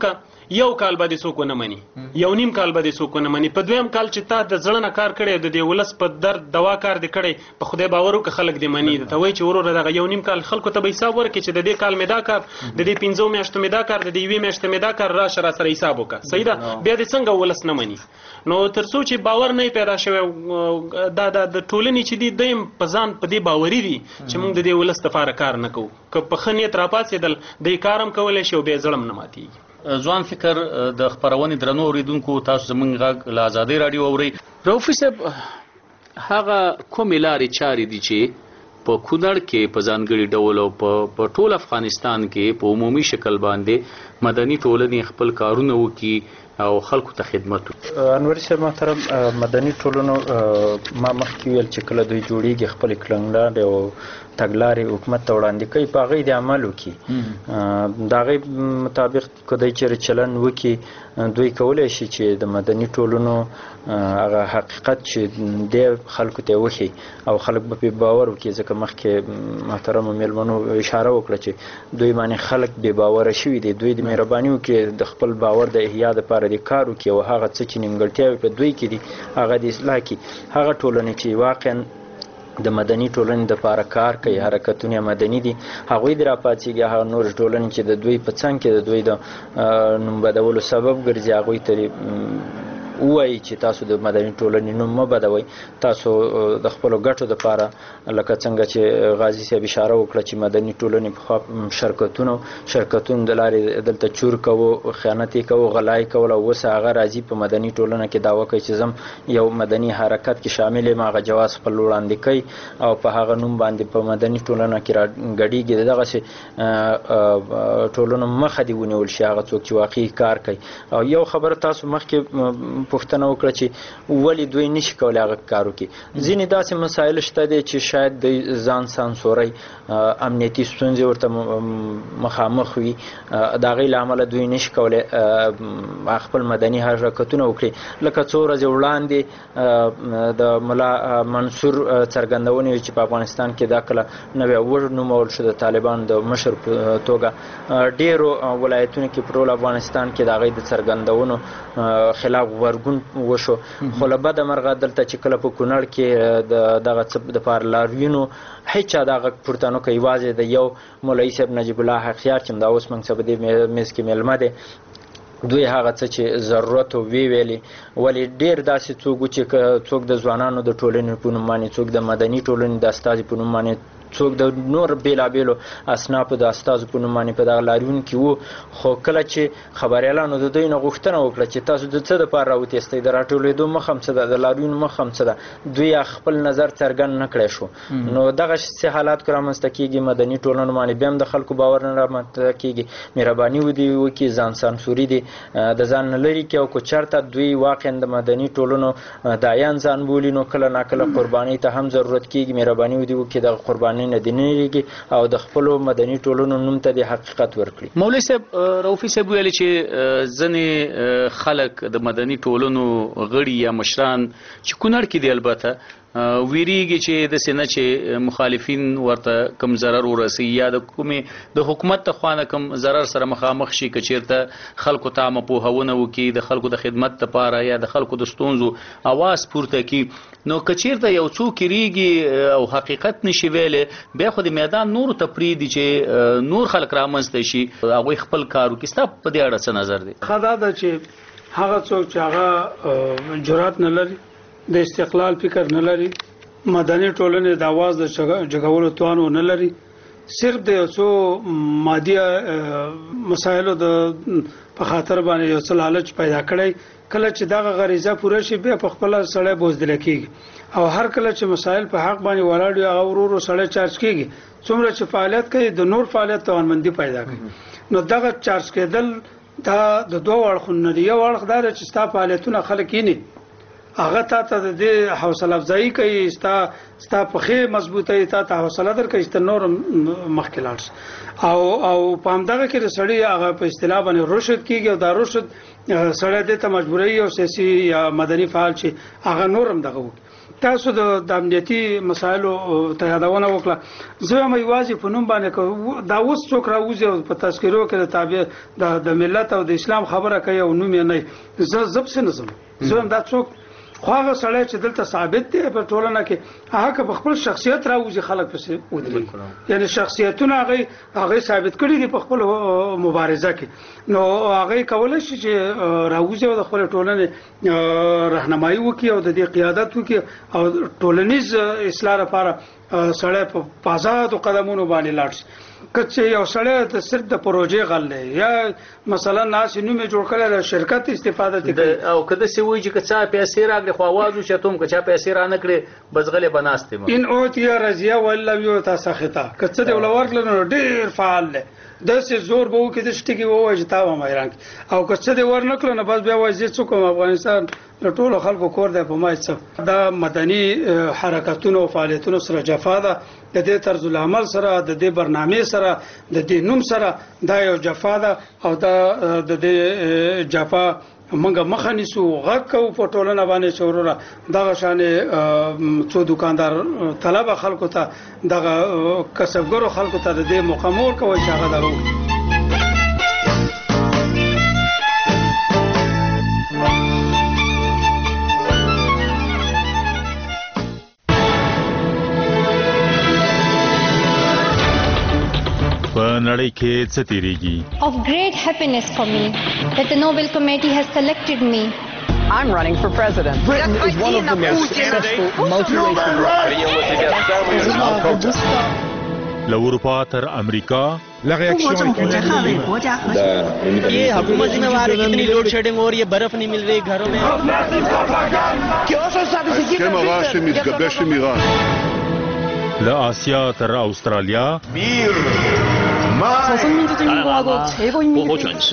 یو کال به دې څوک ونه مني یو نیم کال به دې څوک ونه مني په دویم کال چې تا د زړه نه کار کړی د دې ولس په درد دوا کار دې کړی په خدای باور وکړه خلک دې مني ته وایي چې وروره دغه یو نیم کال خلکو ته به حساب ورکړي چې د دې کال مې دا کار د دې پنځو میاشتو مې دا کار د دې یوې میاشتې مې دا کار راشه را سره حساب وکړه صحیح ده بیا دې څنګه ولس نه مني نو تر څو چې باور نه پیدا شوی دا د ټولنې چې دی دویم په ځان په دې باوري دي چې موږ د دې ولس لپاره کار نه کوو که په ښه نیت راپاڅېدل دې کار هم کولی شي او بیا زړه هم نه ماتېږي ځوان فکر د خپرونې درنو اوریدونکو تاسو زموږ غږ له ازادۍ راډیو اورئ رؤفي صاحب هغه کومې لارې چارې دي چې په کونړ کې په ځانګړي ډول او په ټول افغانستان کې په عمومي شکل باندې مدني ټولنې خپل کارونه وکړي او خلکو ته خدمت وکړي انور صاحب محترم مدني ټولنو ما مخکې ویل چې کله دوی جوړیږي خپل کړنلارې او تګلارې حکومت ته وړاندې کوي په هغې د عمل وکړي د هغې مطابق که دوی چېرې چلن وکړي دوی کولی شي چې د مدني ټولنو هغه حقیقت چې دی خلکو ته وښي او خلک به پرې باور وکړي ځکه مخکې محترمو میلمنو اشاره وکړه چې دوی باندې خلک بې باوره شوي دي دوی د مهرباني وکړي د خپل باور د احیا دپاره د کار وکړي او هغه څه چې نیمګړتیاوې په دوی کې دي هغه د اصلاح کړي هغه ټولنې چې واقعا د مدني ټولنې دپاره کار کوي حرکتونه مدني دي هغوی دې راپاڅېږي هغه نور ټولنې چې د دوی په څنګ کې د دوی د نوم بدولو سبب ګرځي هغوی ته ووایي چې تاسو د مدني ټولنې نوم مه بدوئ تاسو د خپلو ګټو دپاره لکه څنګه چې غازي صاحب اشاره وکړه چې مدني ټولنې پخوا شرکتونو شرکتونو د لارې دلته چور کوو خیانت یې کوو غلا یې کول او اوس هغه راځي په مدني ټولنه کې دعوه کوي چې زم یو مدني حرکت کې شامل یم هغه جواز خپل وړاندې کوي او په هغه نوم باندې په مدني ټولنه کې را ګډېږي دغسې ټولنو مخه دې ونیول شي هغه څوک چې واقعي کار کوي او یو خبره تاسو مخکې پوښتنه وکړه چې ولې دوی نشي کولی هغه کار وکړي ځینې داسې مسایل شته دی چې شاید د ځان سانسورۍ امنیتي ستونزې ورته مخامخ وي د هغې له امله دوی نشي کولی خپل مدني حرکتونه وکړي لکه څو ورځې وړاندې د ملا منصور څرګندونې وي چې په افغانستان کې دا کله نوی ونومول شو د طالبانو د مشر په توګه ډېرو ولایتونو کې په ټول افغانستان کې د هغې د څرګندونو خلاف ورګون وشو خو له بده مرغه دلته چې کله په کونړ کې د دغه څه دپاره لاریونو هېچا دا غږ پورته نه کوي یوازې د یو مولوي صاحب نجیب الله حقیار چې همدا اوس موږ څه په دې میز کې میلمه دی دوی هغه څه چې ضرورت وی ویلې ولې ډېر داسې څوک و چې څوک د ځوانانو د ټولنې په نوم باندې څوک د مدني ټولنې د استازي په نوم باندې څوک د نور بېلابېلو اصنافو د استازو په نوم باندې په دغه لاریون کې وو خو کله چې خبریالانو د دوی نه غوښتنه وکړه چې تاسو د څه دپاره راوتېستئ د راټولېدو مخه هم څه ده د لاریون مخه هم څه ده دوی خپل نظر څرګند نه کړی شو نو دغسې حالات که رامنځته کېږي مدني ټولنو باندې بیا هم د خلکو باور نه رامنځته کېږي مهرباني ودې وکړي ځان سانسوري دي د ځان نه لرې کړي او که چېرته دوی واقعا د مدني ټولنو دایان ځان بولي نو کله ناکله قربانۍ ته هم ضرورت کېږي مهرباني ودې وکړي دغه قربانۍ نه دې نه لرېږي او د خپلو مدني ټولنو نوم ته د حقیقت ورکړي مولوي صاحب رؤفي صاحب ویلي چې ځینې خلک د مدني ټولنو غړي یا مشران چې کونړ کې دي البته ویریږي چې داسې نه چې مخالفین ورته کم ضرر ورسوي یا د کومې د حکومت ته خوا نه کم ضرر سره مخامخ شي که چېرته خلکو ته عامه پوهونه وکړي د خلکو د خدمت دپاره یا د خلکو د ستونزو اواز پورته کړي نو که چېرته یو څوک کېږي او حقیقت نشي ویلی بیا خو د میدان نورو ته پرېږدي چې نور خلک رامنځته شي هغوی خپل کار وکړي ستا په دې اړه څه نظر دی ښه دا ده چې هغه څوک چې هغه جرأت نه لري د استقلال فکر نه لري مدني ټولنې د اواز د جګولو توان نه لري صرف د یو څو مادي مسایلو د په خاطر باندې یو څه لالچ پیدا کړی کله چې دغه غریزه پوره شي بیا په خپل سړی بوزدل کېږي او هر کله چې مسایل په حق باندې ولاړ وي هغه ورو ورو سړی چارج کېږي څومره چې فعالیت کوي د نور فعالیت توانمندي پیدا کوي نو دغه چارج کېدل دا د دوه اړخونو نه دی یو اړخ دا چې ستا فعالیتونه خلک یې نه هغه تا ته د دې حوصله افزایي کوي ستا ستا پښې مضبوطوي تا ته حوصله درکوي چې ته نور مخکې لاړ شې او او په همدغه کې د سړي هغه په اصطلاح باندې رشد کېږي او دا رشد سړی دې ته مجبوروي او سیاسي یا مدني فعال چې هغه نور هم دغه وکړي تاسو د امنیتي مسایلو ته یادونه وکړه زه هم یوازې په نوم باندې دا اوس څوک راوځي او په تذکرو کې د تابع د ملت او د اسلام خبره کوي او نوم یې نه زه زب څه نظم زه هم دا څوک خو هغه سړی چې دلته ثابت دی په ټولنه کې هغه په خپل شخصیت راوځي خلک پسې ودرېږي یعنی شخصیتونه هغه هغه ثابت کړي دي په خپل مبارزه کې نو هغه کولای شي چې راوځي او د خپل ټولنې راهنمایي وکړي او د دې قیادت وکړي او ټولنیز اصلاح لپاره سړی په آزادو قدمونو باندې لاړ شي کچې یو سړی د صرف د پروژې غل دی یا مثلا ناس نوم جوړ کړل د شرکت استفاده کوي او کده سی وایي چې کچا پیسې راغلي خو आवाज وشتم کچا پیسې را نه کړې بزغله بناسته ان اوتی رضیه ولا یو تاسو خطا کڅ دی ولور کړل ډیر فعال دی د سه زور به وکړي د شتګي وایي تا و مېران او کڅ دی ور نه کړل نه بس بیا وایي چې څوک افغانستان له ټولو خلکو کور دی په مای څه دا مدني حرکتونو او فعالیتونو سره جفا ده د دې طرز العمل سره د دې برنامه سره د دې نوم سره دا یو جفا ده او دا د دې جفا موږ مخه نیسو غږ کو په ټولنه باندې شوروره دغه شانې څو دکاندار طلبه خلکو ته دغه کسبګرو خلکو ته د دې مقامور کوي چې هغه درو نړۍ کې څه تیریږي Of great happiness for me that the Nobel Committee has selected me. I'm running for president. Britain is one of the most successful multiracial له اروپا تر امریکا La reaction ये हुकूमत जिम्मेवार है कितनी load shedding हो रही है बर्फ नहीं मिल रही घरों में ההסכם הרע שמתגבש עם איראן لآسیا تر استرالیا 朝鲜民主人民共和国최고 인민대표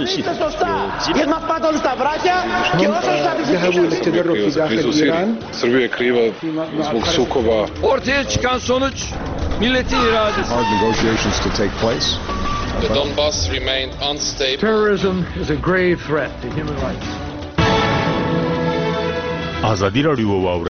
Srbija je kriva zbog sukoba. Ortaya çıkan sonuç milletin iradesi. Hard negotiations to take place. The Donbass remained unstable. Terrorism is a grave threat to human rights. آزادی راډیو